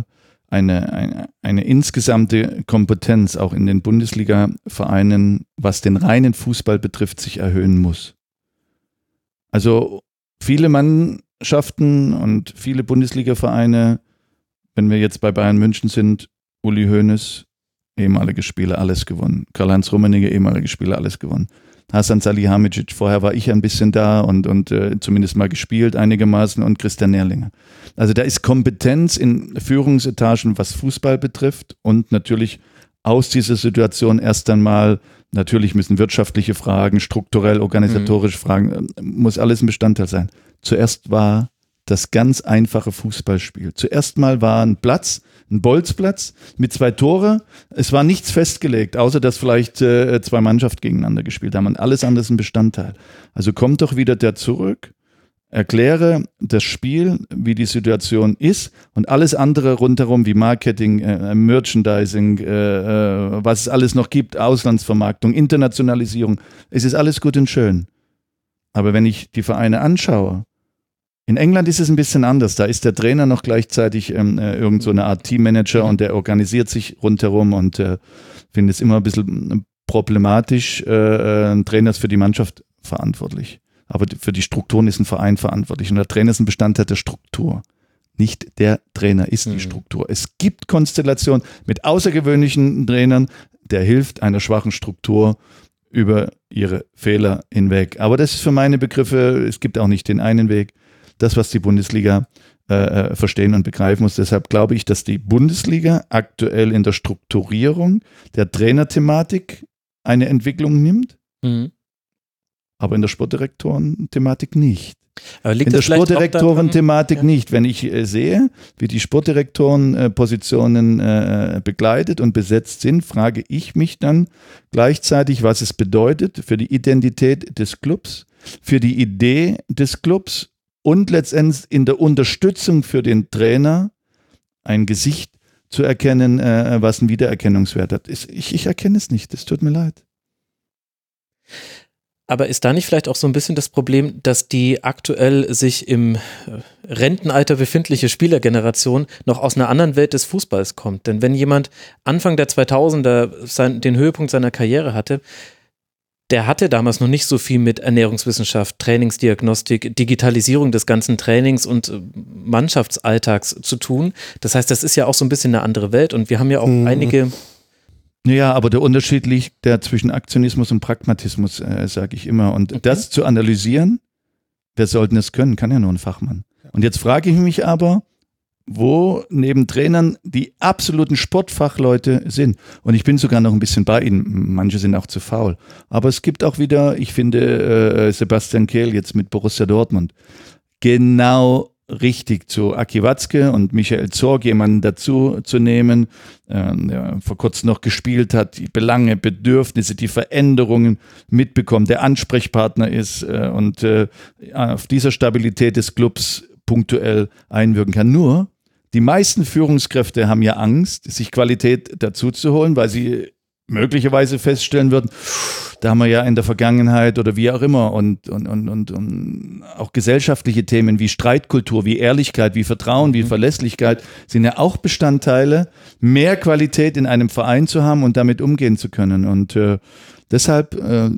eine insgesamte Kompetenz auch in den Bundesliga-Vereinen, was den reinen Fußball betrifft, sich erhöhen muss. Also viele Mannschaften und viele Bundesliga-Vereine, wenn wir jetzt bei Bayern München sind, Uli Hoeneß, ehemalige Spieler, alles gewonnen. Karl-Heinz Rummenigge, ehemalige Spieler, alles gewonnen. Hasan Salihamidzic, vorher war ich ein bisschen da und zumindest mal gespielt einigermaßen, und Christian Nährlinger. Also da ist Kompetenz in Führungsetagen, was Fußball betrifft, und natürlich aus dieser Situation erst einmal, natürlich müssen wirtschaftliche Fragen, strukturell, organisatorische Fragen, muss alles ein Bestandteil sein. Zuerst war das ganz einfache Fußballspiel. Zuerst mal war ein Platz, ein Bolzplatz mit 2 Tore. Es war nichts festgelegt, außer dass vielleicht 2 Mannschaften gegeneinander gespielt haben, und alles andere ist ein Bestandteil. Also kommt doch wieder der zurück, erkläre das Spiel, wie die Situation ist, und alles andere rundherum wie Marketing, Merchandising, was es alles noch gibt, Auslandsvermarktung, Internationalisierung, es ist alles gut und schön. Aber wenn ich die Vereine anschaue, in England ist es ein bisschen anders. Da ist der Trainer noch gleichzeitig irgend so eine Art Teammanager, und der organisiert sich rundherum, und finde es immer ein bisschen problematisch. Ein Trainer ist für die Mannschaft verantwortlich. Aber für die Strukturen ist ein Verein verantwortlich. Und der Trainer ist ein Bestandteil der Struktur. Nicht der Trainer ist die Struktur. Es gibt Konstellationen mit außergewöhnlichen Trainern, der hilft einer schwachen Struktur über ihre Fehler hinweg. Aber das ist für meine Begriffe, es gibt auch nicht den einen Weg. Das, was die Bundesliga verstehen und begreifen muss. Deshalb glaube ich, dass die Bundesliga aktuell in der Strukturierung der Trainerthematik eine Entwicklung nimmt, aber in der Sportdirektoren-Thematik nicht. In der Sportdirektoren-Thematik nicht. Wenn ich sehe, wie die Sportdirektoren-Positionen begleitet und besetzt sind, frage ich mich dann gleichzeitig, was es bedeutet für die Identität des Clubs, für die Idee des Clubs, und letztendlich in der Unterstützung für den Trainer ein Gesicht zu erkennen, was einen Wiedererkennungswert hat. Ich erkenne es nicht, es tut mir leid. Aber ist da nicht vielleicht auch so ein bisschen das Problem, dass die aktuell sich im Rentenalter befindliche Spielergeneration noch aus einer anderen Welt des Fußballs kommt? Denn wenn jemand Anfang der 2000er den Höhepunkt seiner Karriere hatte, der hatte damals noch nicht so viel mit Ernährungswissenschaft, Trainingsdiagnostik, Digitalisierung des ganzen Trainings und Mannschaftsalltags zu tun. Das heißt, das ist ja auch so ein bisschen eine andere Welt, und wir haben ja auch einige... Ja, aber der Unterschied liegt ja zwischen Aktionismus und Pragmatismus, sage ich immer. Und das zu analysieren, wer soll denn das können? Kann ja nur ein Fachmann. Und jetzt frage ich mich aber, wo neben Trainern die absoluten Sportfachleute sind. Und ich bin sogar noch ein bisschen bei ihnen. Manche sind auch zu faul. Aber es gibt auch wieder, ich finde, Sebastian Kehl jetzt mit Borussia Dortmund genau richtig zu Aki Watzke und Michael Zorg jemanden dazu zu nehmen, der vor kurzem noch gespielt hat, die Belange, Bedürfnisse, die Veränderungen mitbekommt, der Ansprechpartner ist und auf dieser Stabilität des Clubs punktuell einwirken kann. Nur, die meisten Führungskräfte haben ja Angst, sich Qualität dazu zu holen, weil sie möglicherweise feststellen würden, da haben wir ja in der Vergangenheit oder wie auch immer und auch gesellschaftliche Themen wie Streitkultur, wie Ehrlichkeit, wie Vertrauen, wie Verlässlichkeit sind ja auch Bestandteile, mehr Qualität in einem Verein zu haben und damit umgehen zu können. Und deshalb,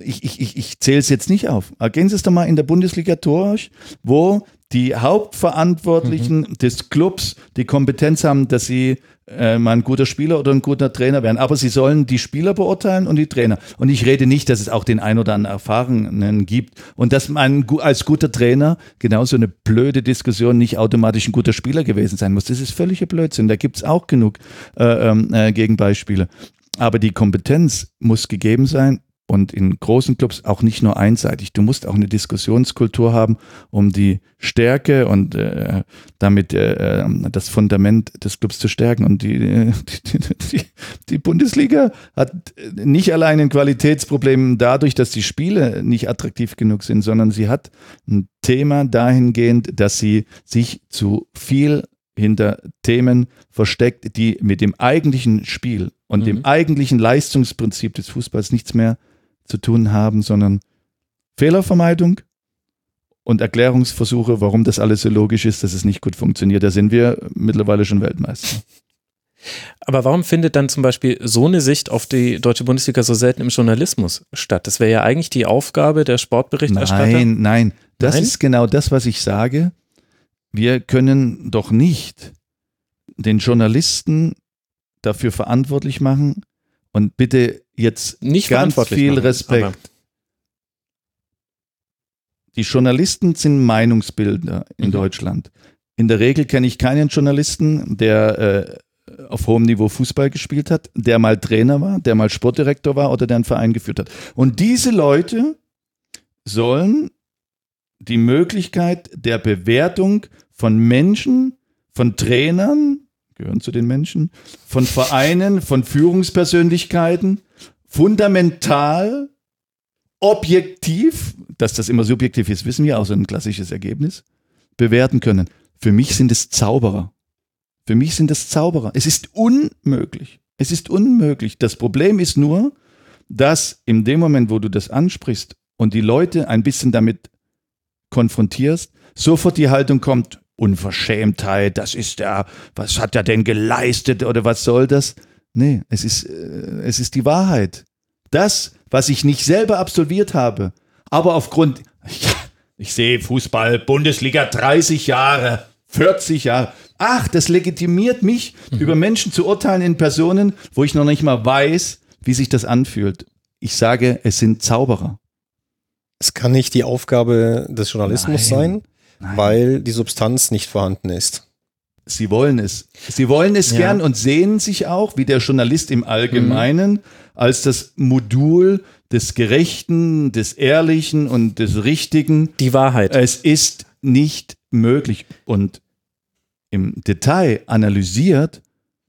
ich zähle es jetzt nicht auf. Gehen Sie es doch mal in der Bundesliga durch, wo die Hauptverantwortlichen des Clubs die Kompetenz haben, dass sie mal ein guter Spieler oder ein guter Trainer werden. Aber sie sollen die Spieler beurteilen und die Trainer. Und ich rede nicht, dass es auch den ein oder anderen Erfahrenen gibt und dass man als guter Trainer genauso eine blöde Diskussion nicht automatisch ein guter Spieler gewesen sein muss. Das ist völliger Blödsinn. Da gibt es auch genug Gegenbeispiele. Aber die Kompetenz muss gegeben sein. Und in großen Clubs auch nicht nur einseitig. Du musst auch eine Diskussionskultur haben, um die Stärke und damit das Fundament des Clubs zu stärken. Und die Die Bundesliga hat nicht allein ein Qualitätsproblem dadurch, dass die Spiele nicht attraktiv genug sind, sondern sie hat ein Thema dahingehend, dass sie sich zu viel hinter Themen versteckt, die mit dem eigentlichen Spiel und dem eigentlichen Leistungsprinzip des Fußballs nichts mehr zu tun haben, sondern Fehlervermeidung und Erklärungsversuche, warum das alles so logisch ist, dass es nicht gut funktioniert. Da sind wir mittlerweile schon Weltmeister. Aber warum findet dann zum Beispiel so eine Sicht auf die deutsche Bundesliga so selten im Journalismus statt? Das wäre ja eigentlich die Aufgabe der Sportberichterstatter. Nein. Das ist genau das, was ich sage. Wir können doch nicht den Journalisten dafür verantwortlich machen und bitte jetzt Nicht ganz verantwortlich viel machen, Respekt. aber Die Journalisten sind Meinungsbildner in Deutschland. In der Regel kenne ich keinen Journalisten, der auf hohem Niveau Fußball gespielt hat, der mal Trainer war, der mal Sportdirektor war oder der einen Verein geführt hat. Und diese Leute sollen die Möglichkeit der Bewertung von Menschen, von Trainern, gehören zu den Menschen, von Vereinen, von Führungspersönlichkeiten, fundamental, objektiv, dass das immer subjektiv ist, wissen wir, auch so ein klassisches Ergebnis, bewerten können. Für mich sind es Zauberer. Für mich sind es Zauberer. Es ist unmöglich. Es ist unmöglich. Das Problem ist nur, dass in dem Moment, wo du das ansprichst und die Leute ein bisschen damit konfrontierst, sofort die Haltung kommt, Unverschämtheit, das ist was hat er denn geleistet oder was soll das? Nee, es ist die Wahrheit. Das, was ich nicht selber absolviert habe, aber aufgrund, ich sehe Fußball, Bundesliga 30 Jahre, 40 Jahre. Ach, das legitimiert mich, über Menschen zu urteilen in Personen, wo ich noch nicht mal weiß, wie sich das anfühlt. Ich sage, es sind Zauberer. Es kann nicht die Aufgabe des Journalismus sein, Nein. weil die Substanz nicht vorhanden ist. Sie wollen es. Sie wollen es gern und sehen sich auch, wie der Journalist im Allgemeinen, als das Modul des Gerechten, des Ehrlichen und des Richtigen. die Wahrheit. Es ist nicht möglich. Und im Detail analysiert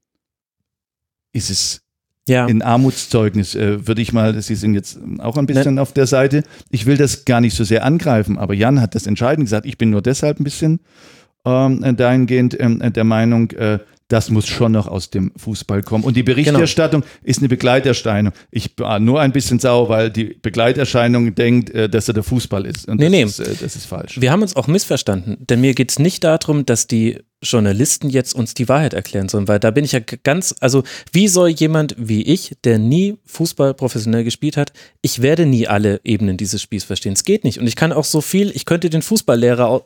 ist es in Armutszeugnis, würde ich mal, Sie sind jetzt auch ein bisschen auf der Seite, ich will das gar nicht so sehr angreifen, aber Jan hat das entscheidend gesagt, ich bin nur deshalb ein bisschen dahingehend der Meinung, das muss schon noch aus dem Fußball kommen. Und die Berichterstattung ist eine Begleiterscheinung. Ich war nur ein bisschen sauer, weil die Begleiterscheinung denkt, dass er der Fußball ist. Und das ist falsch. Wir haben uns auch missverstanden, denn mir geht es nicht darum, dass die Journalisten jetzt uns die Wahrheit erklären sollen, weil da bin ich ja also wie soll jemand wie ich, der nie Fußball professionell gespielt hat, ich werde nie alle Ebenen dieses Spiels verstehen. Es geht nicht. Und ich kann auch so viel, ich könnte den Fußballlehrer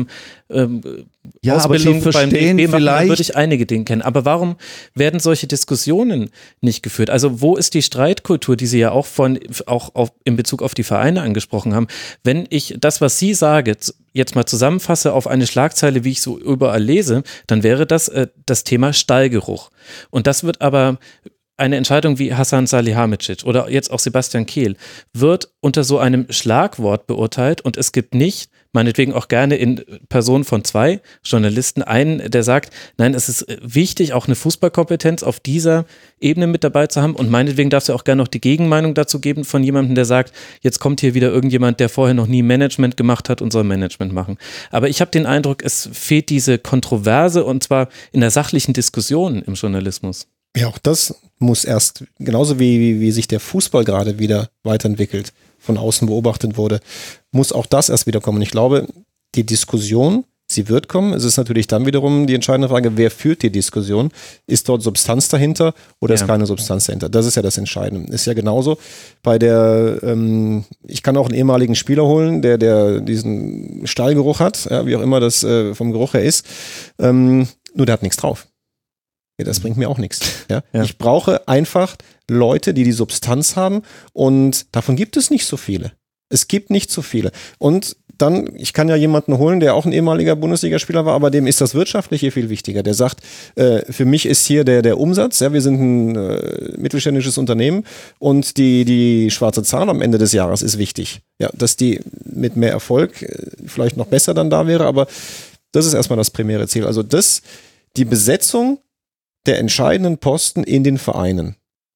Ausbildung beim DFB machen, dann würde ich einige Dinge kennen. Aber warum werden solche Diskussionen nicht geführt? Also wo ist die Streitkultur, die Sie ja auch in Bezug auf die Vereine angesprochen haben? Wenn ich das, was Sie sagen, jetzt mal zusammenfasse auf eine Schlagzeile, wie ich so überall lese, dann wäre das das Thema Stallgeruch. Und das wird aber eine Entscheidung wie Hasan Salihamidzic oder jetzt auch Sebastian Kehl wird unter so einem Schlagwort beurteilt und es gibt nicht, meinetwegen auch gerne in Person von 2 Journalisten, einen, der sagt, nein, es ist wichtig, auch eine Fußballkompetenz auf dieser Ebene mit dabei zu haben und meinetwegen darf es ja auch gerne noch die Gegenmeinung dazu geben von jemandem, der sagt, jetzt kommt hier wieder irgendjemand, der vorher noch nie Management gemacht hat und soll Management machen. Aber ich habe den Eindruck, es fehlt diese Kontroverse und zwar in der sachlichen Diskussion im Journalismus. Ja, auch das muss erst, genauso wie sich der Fußball gerade wieder weiterentwickelt, von außen beobachtet wurde, muss auch das erst wieder kommen. Ich glaube, die Diskussion, sie wird kommen. Es ist natürlich dann wiederum die entscheidende Frage, wer führt die Diskussion? Ist dort Substanz dahinter oder ist keine Substanz dahinter? Das ist ja das Entscheidende. Ist ja genauso bei ich kann auch einen ehemaligen Spieler holen, der diesen Stallgeruch hat, ja, wie auch immer das vom Geruch her ist, nur der hat nichts drauf. Ja, das bringt mir auch nichts. Ja? Ja. Ich brauche einfach Leute, die Substanz haben und davon gibt es nicht so viele. Es gibt nicht so viele. Und dann, ich kann ja jemanden holen, der auch ein ehemaliger Bundesligaspieler war, aber dem ist das Wirtschaftliche viel wichtiger. Der sagt, für mich ist hier der Umsatz, ja, wir sind ein mittelständisches Unternehmen und die schwarze Zahl am Ende des Jahres ist wichtig. Ja, dass die mit mehr Erfolg vielleicht noch besser dann da wäre, aber das ist erstmal das primäre Ziel. Also die Besetzung der entscheidenden Posten in den Vereinen.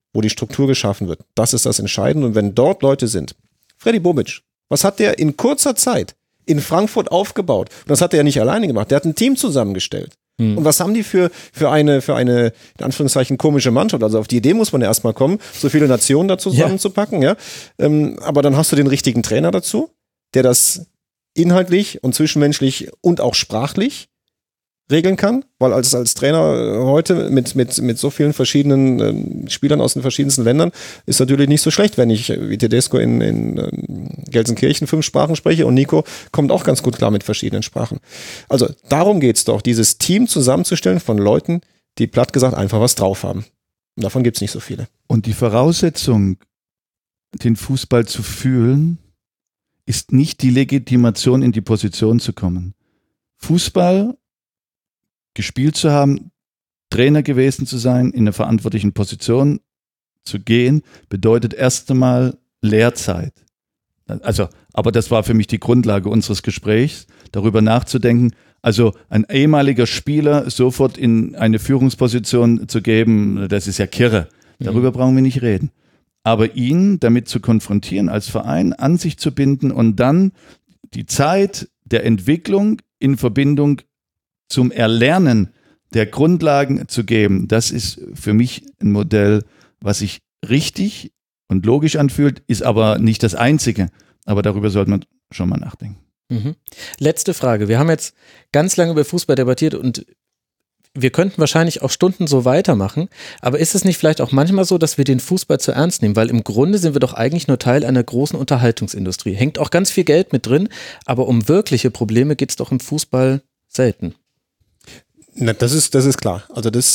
wo die Struktur geschaffen wird. Das ist das Entscheidende. Und wenn dort Leute sind, Freddy Bobic, was hat der in kurzer Zeit in Frankfurt aufgebaut? Und das hat er ja nicht alleine gemacht. Der hat ein Team zusammengestellt. Und was haben die für eine, in Anführungszeichen, komische Mannschaft? Also auf die Idee muss man ja erstmal kommen, so viele Nationen da zusammenzupacken, ja. Aber dann hast du den richtigen Trainer dazu, der das inhaltlich und zwischenmenschlich und auch sprachlich regeln kann, weil als Trainer heute mit so vielen verschiedenen Spielern aus den verschiedensten Ländern ist natürlich nicht so schlecht, wenn ich wie Tedesco in Gelsenkirchen 5 Sprachen spreche und Nico kommt auch ganz gut klar mit verschiedenen Sprachen. Also darum geht's doch, dieses Team zusammenzustellen von Leuten, die platt gesagt einfach was drauf haben. Und davon gibt's nicht so viele. Und die Voraussetzung, den Fußball zu fühlen, ist nicht die Legitimation, in die Position zu kommen. Fußball gespielt zu haben, Trainer gewesen zu sein, in einer verantwortlichen Position zu gehen, bedeutet erst einmal Lehrzeit. Also, aber das war für mich die Grundlage unseres Gesprächs, darüber nachzudenken, also ein ehemaliger Spieler sofort in eine Führungsposition zu geben, das ist ja kirre. Darüber brauchen wir nicht reden. Aber ihn damit zu konfrontieren, als Verein an sich zu binden und dann die Zeit der Entwicklung in Verbindung zum Erlernen der Grundlagen zu geben, das ist für mich ein Modell, was sich richtig und logisch anfühlt, ist aber nicht das Einzige. Aber darüber sollte man schon mal nachdenken. Letzte Frage. Wir haben jetzt ganz lange über Fußball debattiert und wir könnten wahrscheinlich auch Stunden so weitermachen, aber ist es nicht vielleicht auch manchmal so, dass wir den Fußball zu ernst nehmen? Weil im Grunde sind wir doch eigentlich nur Teil einer großen Unterhaltungsindustrie. Hängt auch ganz viel Geld mit drin, aber um wirkliche Probleme geht es doch im Fußball selten. Na, das ist klar. Also das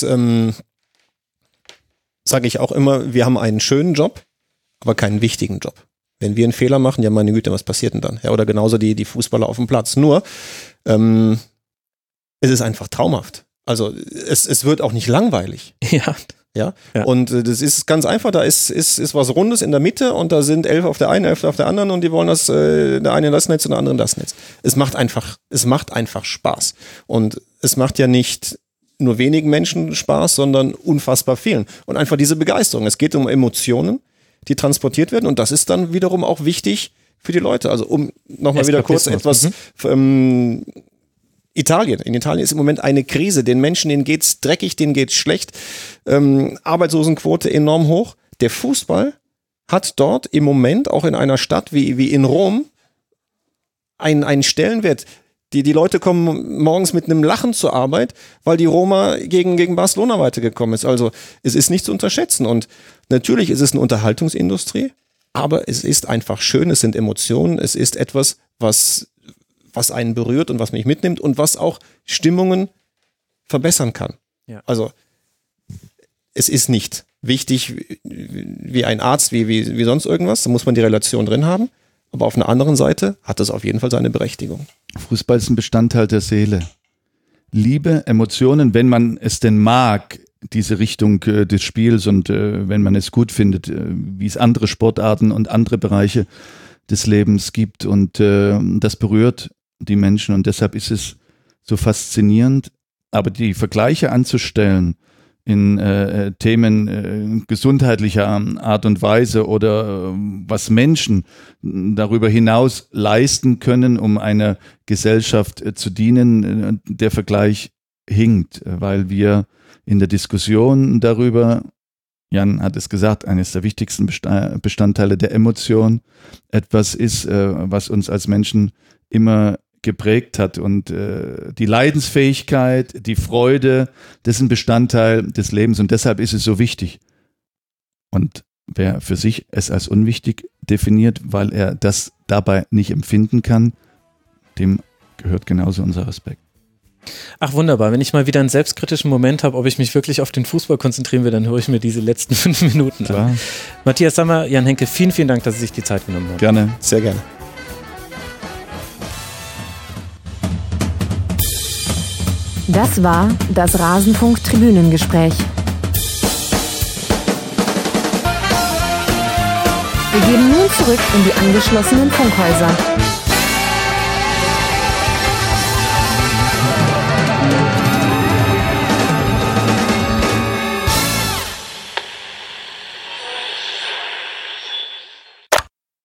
sage ich auch immer, wir haben einen schönen Job, aber keinen wichtigen Job. Wenn wir einen Fehler machen, ja meine Güte, was passiert denn dann? Ja, oder genauso die Fußballer auf dem Platz. Nur, es ist einfach traumhaft. Also es wird auch nicht langweilig. Ja. Und das ist ganz einfach, da ist was Rundes in der Mitte und da sind 11 auf der einen, 11 auf der anderen und die wollen der eine das Netz und der andere das Netz. Es macht einfach Spaß. Und es macht ja nicht nur wenigen Menschen Spaß, sondern unfassbar vielen. Und einfach diese Begeisterung. Es geht um Emotionen, die transportiert werden und das ist dann wiederum auch wichtig für die Leute. Also um nochmal wieder kurz etwas Italien. In Italien ist im Moment eine Krise. Den Menschen, denen geht's dreckig, denen geht's schlecht. Arbeitslosenquote enorm hoch. Der Fußball hat dort im Moment, auch in einer Stadt wie in Rom, einen Stellenwert. Die Leute kommen morgens mit einem Lachen zur Arbeit, weil die Roma gegen Barcelona weitergekommen ist. Also es ist nicht zu unterschätzen. Und natürlich ist es eine Unterhaltungsindustrie, aber es ist einfach schön, es sind Emotionen, es ist etwas, was einen berührt und was mich mitnimmt und was auch Stimmungen verbessern kann. Ja. Also es ist nicht wichtig wie ein Arzt, wie sonst irgendwas, da muss man die Relation drin haben, aber auf einer anderen Seite hat es auf jeden Fall seine Berechtigung. Fußball ist ein Bestandteil der Seele. Liebe, Emotionen, wenn man es denn mag, diese Richtung des Spiels und wenn man es gut findet, wie es andere Sportarten und andere Bereiche des Lebens gibt und das berührt die Menschen und deshalb ist es so faszinierend, aber die Vergleiche anzustellen in Themen gesundheitlicher Art und Weise oder was Menschen darüber hinaus leisten können, um einer Gesellschaft zu dienen, der Vergleich hinkt, weil wir in der Diskussion darüber, Jan hat es gesagt, eines der wichtigsten Bestandteile der Emotion, etwas ist, was uns als Menschen immer geprägt hat und die Leidensfähigkeit, die Freude, das ist ein Bestandteil des Lebens und deshalb ist es so wichtig. Und wer für sich es als unwichtig definiert, weil er das dabei nicht empfinden kann, dem gehört genauso unser Respekt. Ach wunderbar, wenn ich mal wieder einen selbstkritischen Moment habe, ob ich mich wirklich auf den Fußball konzentrieren will, dann höre ich mir diese letzten 5 Minuten Klar. an. Matthias Sammer, Jan Henkel, vielen, vielen Dank, dass Sie sich die Zeit genommen haben. Gerne. Sehr gerne. Das war das Rasenfunk-Tribünengespräch. Wir gehen nun zurück in die angeschlossenen Funkhäuser.